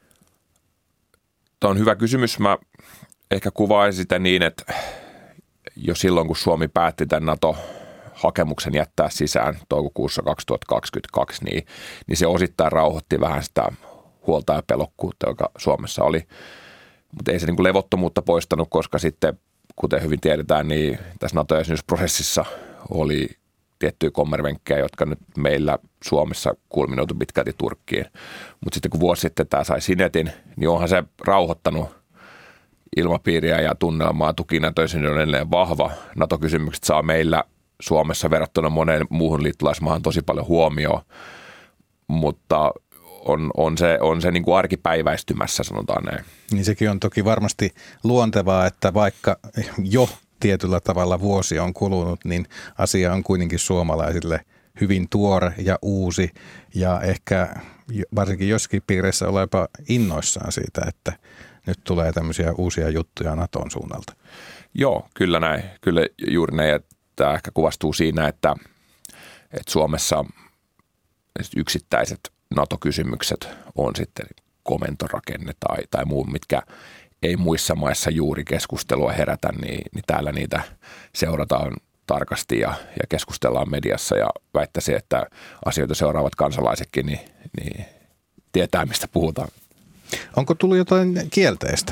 Tämä on hyvä kysymys. Mä ehkä kuvaisin sitä niin, että jo silloin, kun Suomi päätti tämän NATO-hakemuksen jättää sisään toukokuussa kaksituhattakaksikymmentäkaksi, niin, niin se osittain rauhoitti vähän sitä huolta ja pelokkuutta, joka Suomessa oli. Mutta ei se niin kuin levottomuutta poistanut, koska sitten, kuten hyvin tiedetään, niin tässä NATO-jäsenyysprosessissa oli tiettyjä kommervenkkejä, jotka nyt meillä Suomessa kulminoitu pitkälti Turkkiin. Mutta sitten kun vuosi sitten tämä sai sinetin, niin onhan se rauhoittanut ilmapiiriä ja tunnelmaa. Tuki NATO-jäsenyys on edelleen vahva. NATO-kysymykset saa meillä Suomessa verrattuna moneen muuhun liittolaismaahan tosi paljon huomioon, mutta on, on se, on se niin kuin arkipäiväistymässä, sanotaan näin. Niin sekin on toki varmasti luontevaa, että vaikka jo tietyllä tavalla vuosi on kulunut, niin asia on kuitenkin suomalaisille hyvin tuore ja uusi, ja ehkä varsinkin jossakin piireissä olepa innoissaan siitä, että nyt tulee tämmöisiä uusia juttuja Naton suunnalta. Joo, kyllä näin. Kyllä juuri näin, että tämä ehkä kuvastuu siinä, että, että Suomessa yksittäiset NATO-kysymykset on sitten komentorakenne tai, tai muu, mitkä ei muissa maissa juuri keskustelua herätä, niin, niin täällä niitä seurataan tarkasti ja, ja keskustellaan mediassa, ja väittäisin, että asioita seuraavat kansalaisetkin niin, niin tietää, mistä puhutaan. Onko tullut jotain kielteistä?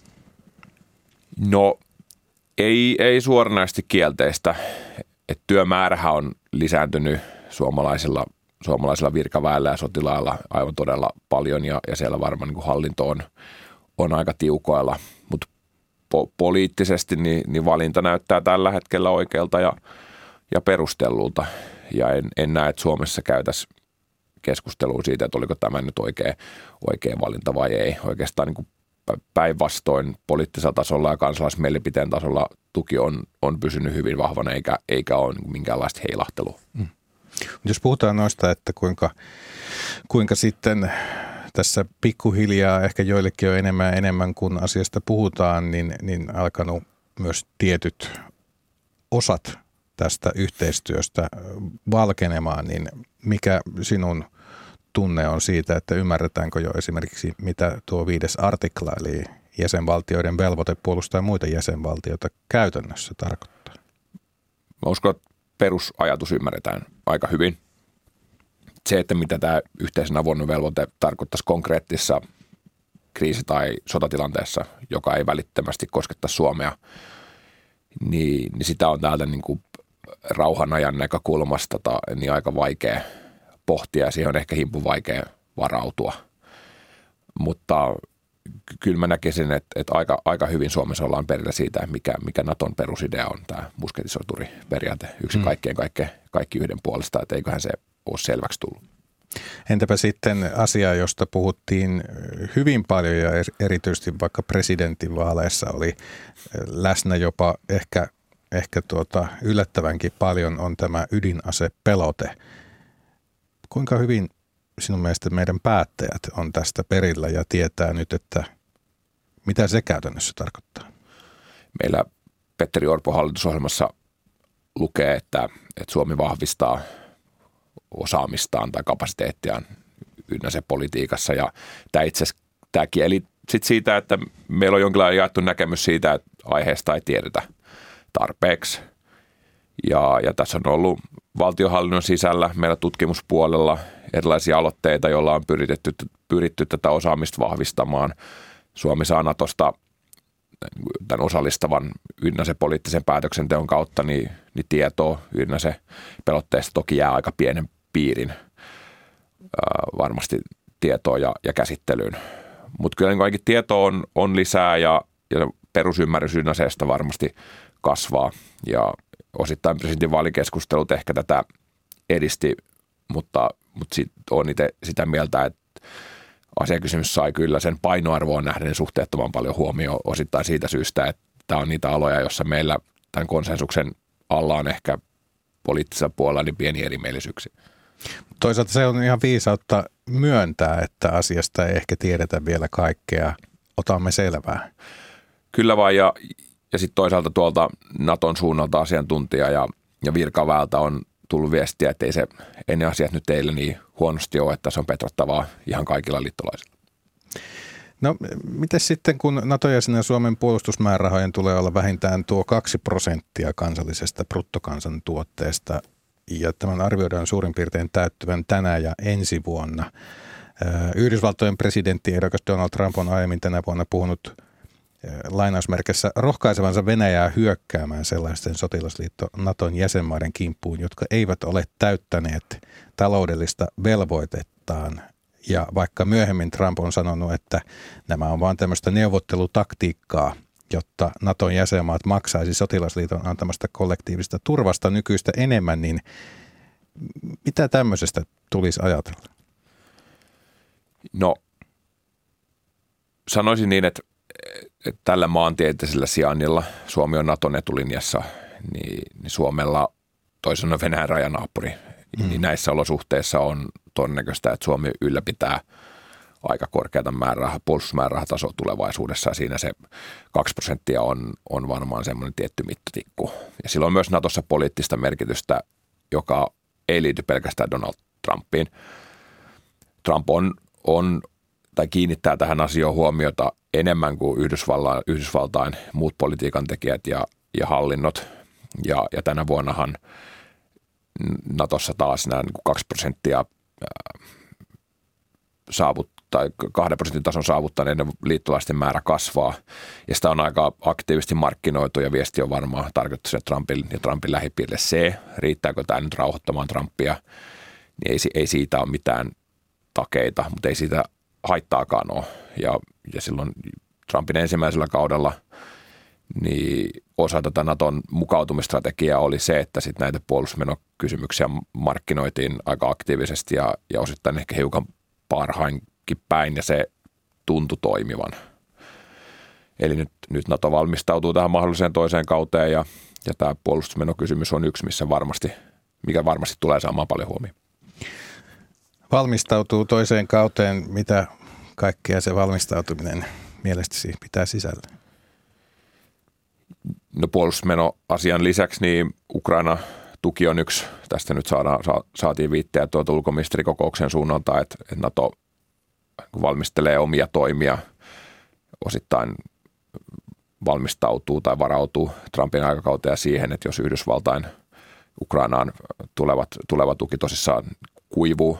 No ei, ei suoranaisesti kielteistä. Et työmäärähän on lisääntynyt suomalaisilla, suomalaisilla virkaväellä ja sotilailla aivan todella paljon, ja, ja siellä varmaan niin kuin hallinto on, on aika tiukoilla, mutta po- poliittisesti niin, niin valinta näyttää tällä hetkellä oikealta ja, ja perustellulta, ja en, en näe, että Suomessa käytäisiin keskustelua siitä, että oliko tämä nyt oikea, oikea valinta vai ei. Oikeastaan niin kuin päinvastoin poliittisella tasolla ja kansalaismielipiteen tasolla tuki on, on pysynyt hyvin vahvana, eikä, eikä ole minkäänlaista heilahtelua. Mm. Jos puhutaan noista, että kuinka, kuinka sitten tässä pikkuhiljaa ehkä joillekin on enemmän ja enemmän kuin asiasta puhutaan, niin, niin alkanut myös tietyt osat tästä yhteistyöstä valkenemaan, niin mikä sinun tunne on siitä, että ymmärretäänkö jo esimerkiksi, mitä tuo viides artikla, eli jäsenvaltioiden velvoite puolustaa muita jäsenvaltioita käytännössä tarkoittaa? Mä uskon, että perusajatus ymmärretään aika hyvin. Se, että mitä tämä yhteisen avunannon velvoite tarkoittaisi konkreettisessa kriisi- tai sotatilanteessa, joka ei välittömästi kosketa Suomea, niin, niin sitä on täältä niin kuin rauhan ajan näkökulmasta ta, niin aika vaikea pohtia, ja siihen on ehkä himpun vaikea varautua. Mutta kyllä mä näkisin, että, että aika, aika hyvin Suomessa ollaan perillä siitä, mikä, mikä Naton perusidea on, tämä musketisoturiperiaate, yksi mm. kaikkien kaikke, kaikki yhden puolesta, että eiköhän se ole selväksi tullut. Entäpä sitten asia, josta puhuttiin hyvin paljon ja erityisesti vaikka presidentinvaaleissa oli läsnä jopa ehkä, ehkä tuota yllättävänkin paljon, on tämä ydinasepelote. Kuinka hyvin sinun mielestä meidän päättäjät on tästä perillä ja tietää nyt, että mitä se käytännössä tarkoittaa? Meillä Petteri Orpon hallitusohjelmassa lukee, että, että Suomi vahvistaa osaamistaan tai kapasiteettiaan ydinasepolitiikassa, ja tämä itse asiassa tämä kieli sit siitä, että meillä on jonkinlainen jaettu näkemys siitä, että aiheesta ei tiedetä tarpeeksi, ja, ja tässä on ollut valtionhallinnon sisällä, meillä tutkimuspuolella erilaisia aloitteita, joilla on pyritty, pyritty tätä osaamista vahvistamaan. Suomi saa Natosta tämän osallistavan ydinasepoliittisen päätöksenteon kautta niin, niin tietoa ydinasepelotteesta toki jää aika pienen piirin ää, varmasti tietoa ja, ja käsittelyyn. Mutta kyllä kaikki tieto on, on lisää, ja, ja perusymmärrys ydinaseesta varmasti kasvaa, ja osittain presidentin vaalikeskustelut ehkä tätä edisti mutta, mutta sit on itse sitä mieltä, että asiakysymys sai kyllä sen painoarvoon nähden suhteettoman paljon huomioon osittain siitä syystä, että tämä on niitä aloja, joissa meillä tämän konsensuksen alla on ehkä poliittisella puolella niin pieni erimielisyyksiä. Toisaalta se on ihan viisautta myöntää, että asiasta ei ehkä tiedetä vielä kaikkea. Otamme selvää. Kyllä vaan, ja, ja sitten toisaalta tuolta Naton suunnalta asiantuntija ja, ja virkaväältä on tullut viestiä, että ei, se, ei ne asiat nyt teille niin huonosti ole, että se on petrottavaa ihan kaikilla liittolaisilla. No, miten sitten, kun NATO-jäsenen Suomen puolustusmäärärahojen tulee olla vähintään tuo kaksi prosenttia kansallisesta bruttokansantuotteesta, ja tämän arvioidaan suurin piirtein täyttyvän tänä ja ensi vuonna. Yhdysvaltojen presidenttiehdokas Donald Trump on aiemmin tänä vuonna puhunut lainausmerkissä rohkaisevansa Venäjää hyökkäämään sellaisten sotilasliitto Naton jäsenmaiden kimppuun, jotka eivät ole täyttäneet taloudellista velvoitettaan. Ja vaikka myöhemmin Trump on sanonut, että nämä on vain tämmöistä neuvottelutaktiikkaa, jotta Naton jäsenmaat maksaisi sotilasliiton antamasta kollektiivista turvasta nykyistä enemmän, niin mitä tämmöisestä tulisi ajatella? No, sanoisin niin, että, että tällä maantieteellisellä sijainnilla Suomi on Naton etulinjassa, niin, niin Suomella toisena Venäjän rajanaapuri, mm. niin näissä olosuhteissa on todennäköistä, että Suomi ylläpitää aika korkeata määräraha, puolustusmäärärahatasoa tulevaisuudessa, ja siinä se kaksi prosenttia on, on varmaan semmoinen tietty mittatikku. Ja sillä on myös Natossa poliittista merkitystä, joka ei liity pelkästään Donald Trumpiin. Trump on, on tai kiinnittää tähän asiaan huomiota enemmän kuin Yhdysvaltain, Yhdysvaltain muut politiikan tekijät ja, ja hallinnot. Ja, ja tänä vuonnahan Natossa taas nämä niin kuin kaksi prosenttia saavuttaa, tai kahden prosentin tason saavuttaneiden liittolaisten määrä kasvaa. Ja sitä on aika aktiivisesti markkinoitu, ja viesti on varmaan tarkoitettu se Trumpin ja Trumpin lähipiirille se, riittääkö tämä nyt rauhoittamaan Trumpia, niin ei, ei siitä ole mitään takeita, mutta ei siitä haittaakaan ole. Ja, ja silloin Trumpin ensimmäisellä kaudella niin osa tätä Naton mukautumistrategiaa oli se, että sitten näitä puolustusmenokysymyksiä markkinoitiin aika aktiivisesti ja, ja osittain ehkä hiukan parhainkin päin, ja se tuntui toimivan. Eli nyt, nyt NATO valmistautuu tähän mahdolliseen toiseen kauteen, ja, ja tämä puolustusmenokysymys on yksi, missä varmasti, mikä varmasti tulee saamaan paljon huomioon. Valmistautuu toiseen kauteen. Mitä kaikkea se valmistautuminen mielestäsi pitää sisällä? No, puolustusmenoasian lisäksi niin Ukraina tuki on yksi. Tästä nyt saadaan, sa, saatiin viitteä tuolta ulkoministerikokouksen suunnalta, että, että NATO valmistelee omia toimia, osittain valmistautuu tai varautuu Trumpin aikakauteen siihen, että jos Yhdysvaltain Ukrainaan tulevat, tuleva tuki tosissaan kuivuu.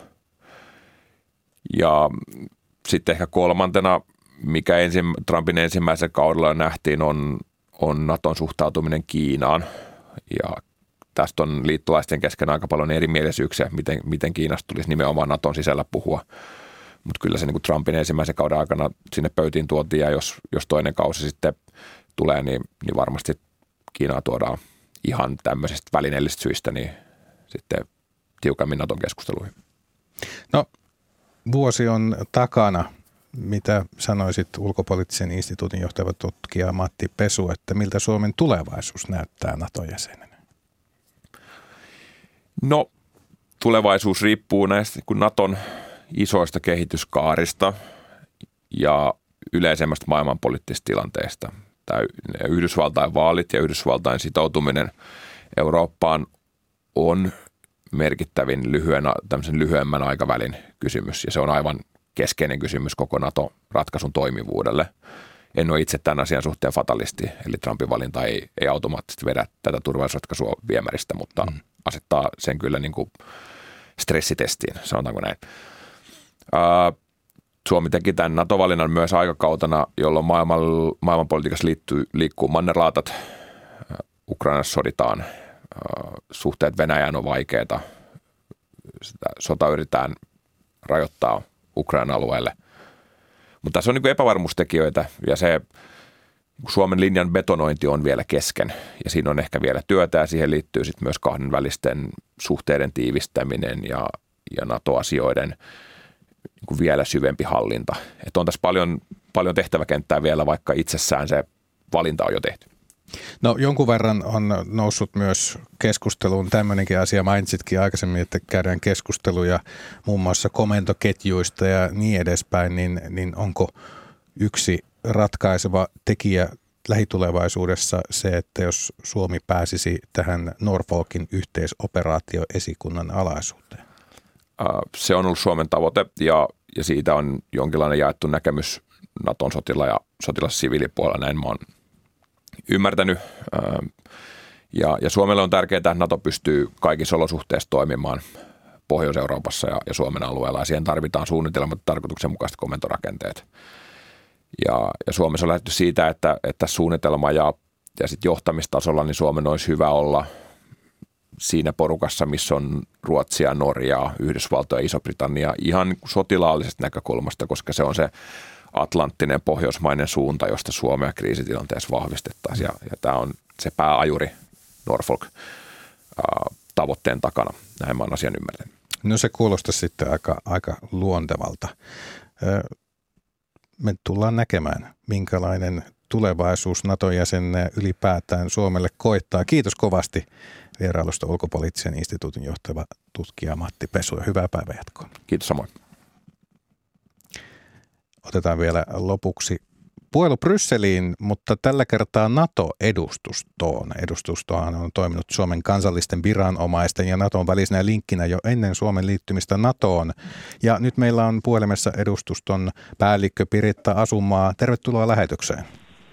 Ja sitten ehkä kolmantena, mikä ensin, Trumpin ensimmäisellä kaudella nähtiin, on, on Naton suhtautuminen Kiinaan. Ja tästä on liittolaisten kesken aika paljon erimielisyyksiä, miten, miten Kiinasta tulisi nimenomaan Naton sisällä puhua. Mutta kyllä se niin kuin Trumpin ensimmäisen kauden aikana sinne pöytiin tuotiin, ja jos, jos toinen kausi sitten tulee, niin, niin varmasti Kiinaa tuodaan ihan tämmöisistä välineellisistä syistä niin sitten tiukemmin Naton keskusteluihin. No, vuosi on takana. Mitä sanoisit ulkopoliittisen instituutin johtava tutkija Matti Pesu, että miltä Suomen tulevaisuus näyttää NATO-jäsenenä? No, tulevaisuus riippuu näistä kun Naton isoista kehityskaarista ja yleisemmästä maailmanpoliittisesta tilanteesta. Tämä Yhdysvaltain vaalit ja Yhdysvaltain sitoutuminen Eurooppaan on merkittävin lyhyen, tämmöisen lyhyemmän aikavälin kysymys, ja se on aivan keskeinen kysymys koko NATO-ratkaisun toimivuudelle. En ole itse tämän asian suhteen fatalisti, eli Trumpin valinta ei, ei automaattisesti vedä tätä turvallisuusratkaisua viemäristä, mutta mm. asettaa sen kyllä niin kuin stressitestiin, sanotaanko näin. Ää, Suomi teki tämän NATO-valinnan myös aikakautena, jolloin maailman, maailmanpolitiikassa liittyy, liikkuu mannerlaatat. Ukrainassa soditaan, ää, suhteet Venäjään on vaikeita, sitä sota yritetään rajoittaa Ukrainan alueelle. Mutta tässä on niin kuin epävarmuustekijöitä, ja se Suomen linjan betonointi on vielä kesken, ja siinä on ehkä vielä työtä, ja siihen liittyy sitten myös kahdenvälisten suhteiden tiivistäminen ja, ja NATO-asioiden niin kuin vielä syvempi hallinta. Että on tässä paljon, paljon tehtäväkenttää vielä, vaikka itsessään se valinta on jo tehty. No jonkun verran on noussut myös keskusteluun tämmöinenkin asia, mainitsitkin aikaisemmin, että käydään keskusteluja muun muassa komentoketjuista ja niin edespäin, niin, niin onko yksi ratkaiseva tekijä lähitulevaisuudessa se, että jos Suomi pääsisi tähän Norfolkin yhteisoperaatioesikunnan alaisuuteen? Se on ollut Suomen tavoite ja, ja siitä on jonkinlainen jaettu näkemys Naton sotila- ja sotilassiviilipuolella, näin mä oon ymmärtänyt. Ja, ja Suomelle on tärkeää, että NATO pystyy kaikissa olosuhteissa toimimaan Pohjois-Euroopassa ja, ja Suomen alueella. Ja siihen tarvitaan suunnitelmat tarkoituksenmukaiset komentorakenteet. Ja, ja Suomessa on lähdetty siitä, että, että suunnitelma ja, ja sit johtamistasolla niin Suomen olisi hyvä olla siinä porukassa, missä on Ruotsia, Norjaa, Yhdysvaltoja ja Iso-Britannia ihan sotilaallisesta näkökulmasta, koska se on se atlanttinen pohjoismainen suunta, josta Suomea kriisitilanteessa vahvistettaisiin. Ja, ja tämä on se pääajuri Norfolk-tavoitteen takana. Näin mä oon asian ymmärtänyt. No se kuulostaa sitten aika, aika luontevalta. Me tullaan näkemään, minkälainen tulevaisuus Naton jäsenenä ylipäätään Suomelle koittaa. Kiitos kovasti vierailusta Ulkopoliittisen instituutin johtava tutkija Matti Pesu ja hyvää päivänjatkoa. Kiitos samoin. Otetaan vielä lopuksi puhelu Brysseliin, mutta tällä kertaa NATO-edustustoon. Edustustohan on toiminut Suomen kansallisten viranomaisten ja Naton välisenä linkkinä jo ennen Suomen liittymistä NATOon. Ja nyt meillä on puhelimessa edustuston päällikkö Piritta Asumaa. Tervetuloa lähetykseen.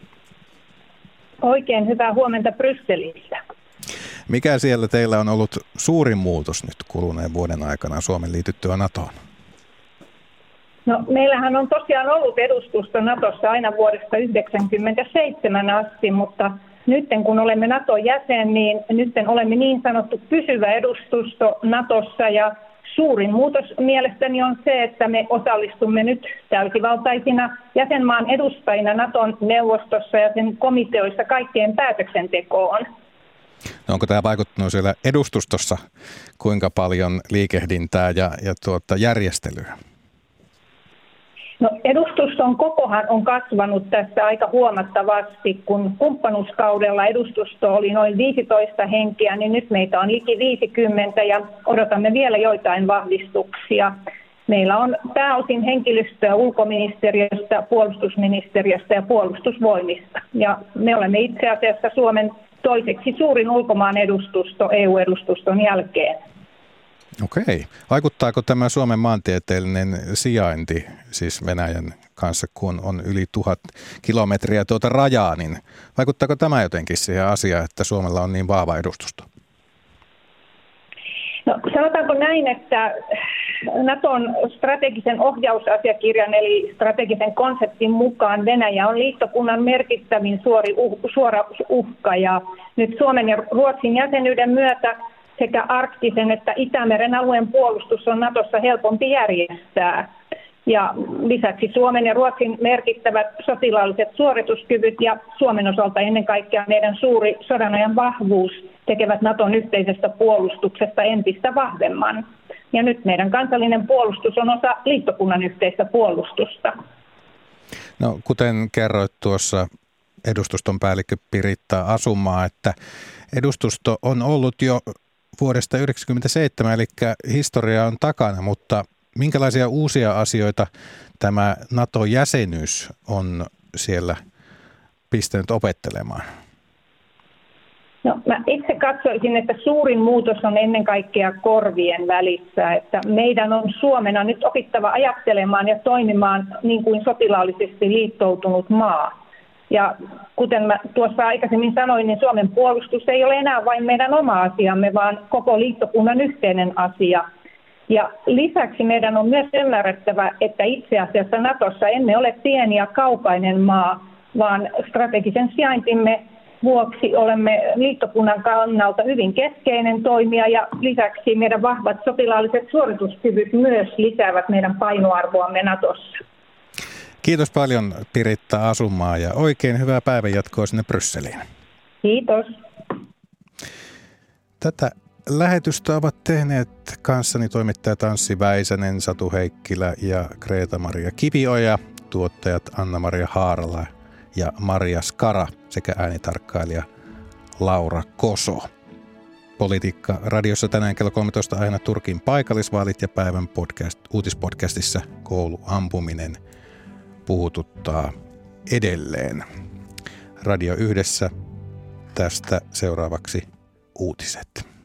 Oikein hyvää huomenta Brysselistä. Mikä siellä teillä on ollut suurin muutos nyt kuluneen vuoden aikana Suomen liityttyä NATOon? No, meillähän on tosiaan ollut edustusto Natossa aina vuodesta yhdeksänkymmentäseitsemän asti, mutta nyt kun olemme Naton jäsen, niin nyt olemme niin sanottu pysyvä edustusto Natossa ja suurin muutos mielestäni on se, että me osallistumme nyt täysivaltaisina jäsenmaan edustajina Naton neuvostossa ja sen komiteoissa kaikkeen päätöksentekoon. No onko tämä vaikuttanut siellä edustustossa kuinka paljon liikehdintää ja, ja tuota järjestelyä? No, edustuston kokohan on kasvanut tässä aika huomattavasti, kun kumppanuuskaudella edustusto oli noin viisitoista henkeä, niin nyt meitä on liki viisikymmentä ja odotamme vielä joitain vahvistuksia. Meillä on pääosin henkilöstöä ulkoministeriöstä, puolustusministeriöstä ja puolustusvoimista. Ja me olemme itse asiassa Suomen toiseksi suurin ulkomaan edustusto E U-edustuston jälkeen. Okei. Vaikuttaako tämä Suomen maantieteellinen sijainti, siis Venäjän kanssa, kun on yli tuhat kilometriä tuota rajaa, niin vaikuttaako tämä jotenkin siihen asiaan, että Suomella on niin vahva edustusto? No, sanotaanko näin, että Naton strategisen ohjausasiakirjan eli strategisen konseptin mukaan Venäjä on liittokunnan merkittävin suori uh, suora uhka ja nyt Suomen ja Ruotsin jäsenyyden myötä sekä arktisen että Itämeren alueen puolustus on Natossa helpompi järjestää. Ja lisäksi Suomen ja Ruotsin merkittävät sotilaalliset suorituskyvyt ja Suomen osalta ennen kaikkea meidän suuri sodanajan vahvuus tekevät Naton yhteisestä puolustuksesta entistä vahvemman. Ja nyt meidän kansallinen puolustus on osa liittokunnan yhteistä puolustusta. No, kuten kerroit tuossa edustuston päällikkö Piritta Asumaa, että edustusto on ollut jo vuodesta yhdeksänkymmentäseitsemän, eli historia on takana, mutta minkälaisia uusia asioita tämä NATO-jäsenyys on siellä pistänyt opettelemaan? No, mä itse katsoisin, että suurin muutos on ennen kaikkea korvien välissä, että meidän on Suomena nyt opittava ajattelemaan ja toimimaan niin kuin sotilaallisesti liittoutunut maa. Ja kuten mä tuossa aikaisemmin sanoin, niin Suomen puolustus ei ole enää vain meidän oma asiamme, vaan koko liittokunnan yhteinen asia. Ja lisäksi meidän on myös ymmärrettävä, että itse asiassa Natossa emme ole pieni ja kaukainen maa, vaan strategisen sijaintimme vuoksi olemme liittokunnan kannalta hyvin keskeinen toimija ja lisäksi meidän vahvat sotilaalliset suorituskyvyt myös lisäävät meidän painoarvoamme Natossa. Kiitos paljon Piritta Asumaa ja oikein hyvää päivänjatkoa sinne Brysseliin. Kiitos. Tätä Lähetystä ovat tehneet kanssani toimittajat Anssi Väisänen, Satu Heikkilä ja Greta-Maria Kivioja, tuottajat Anna-Maria Haarala ja Maria Skara sekä äänitarkkailija Laura Koso. Politiikka radiossa tänään kello kolmetoista aina Turkin paikallisvaalit ja päivän podcast, uutispodcastissa kouluampuminen puhututtaa edelleen. Radio Yhdessä tästä seuraavaksi uutiset.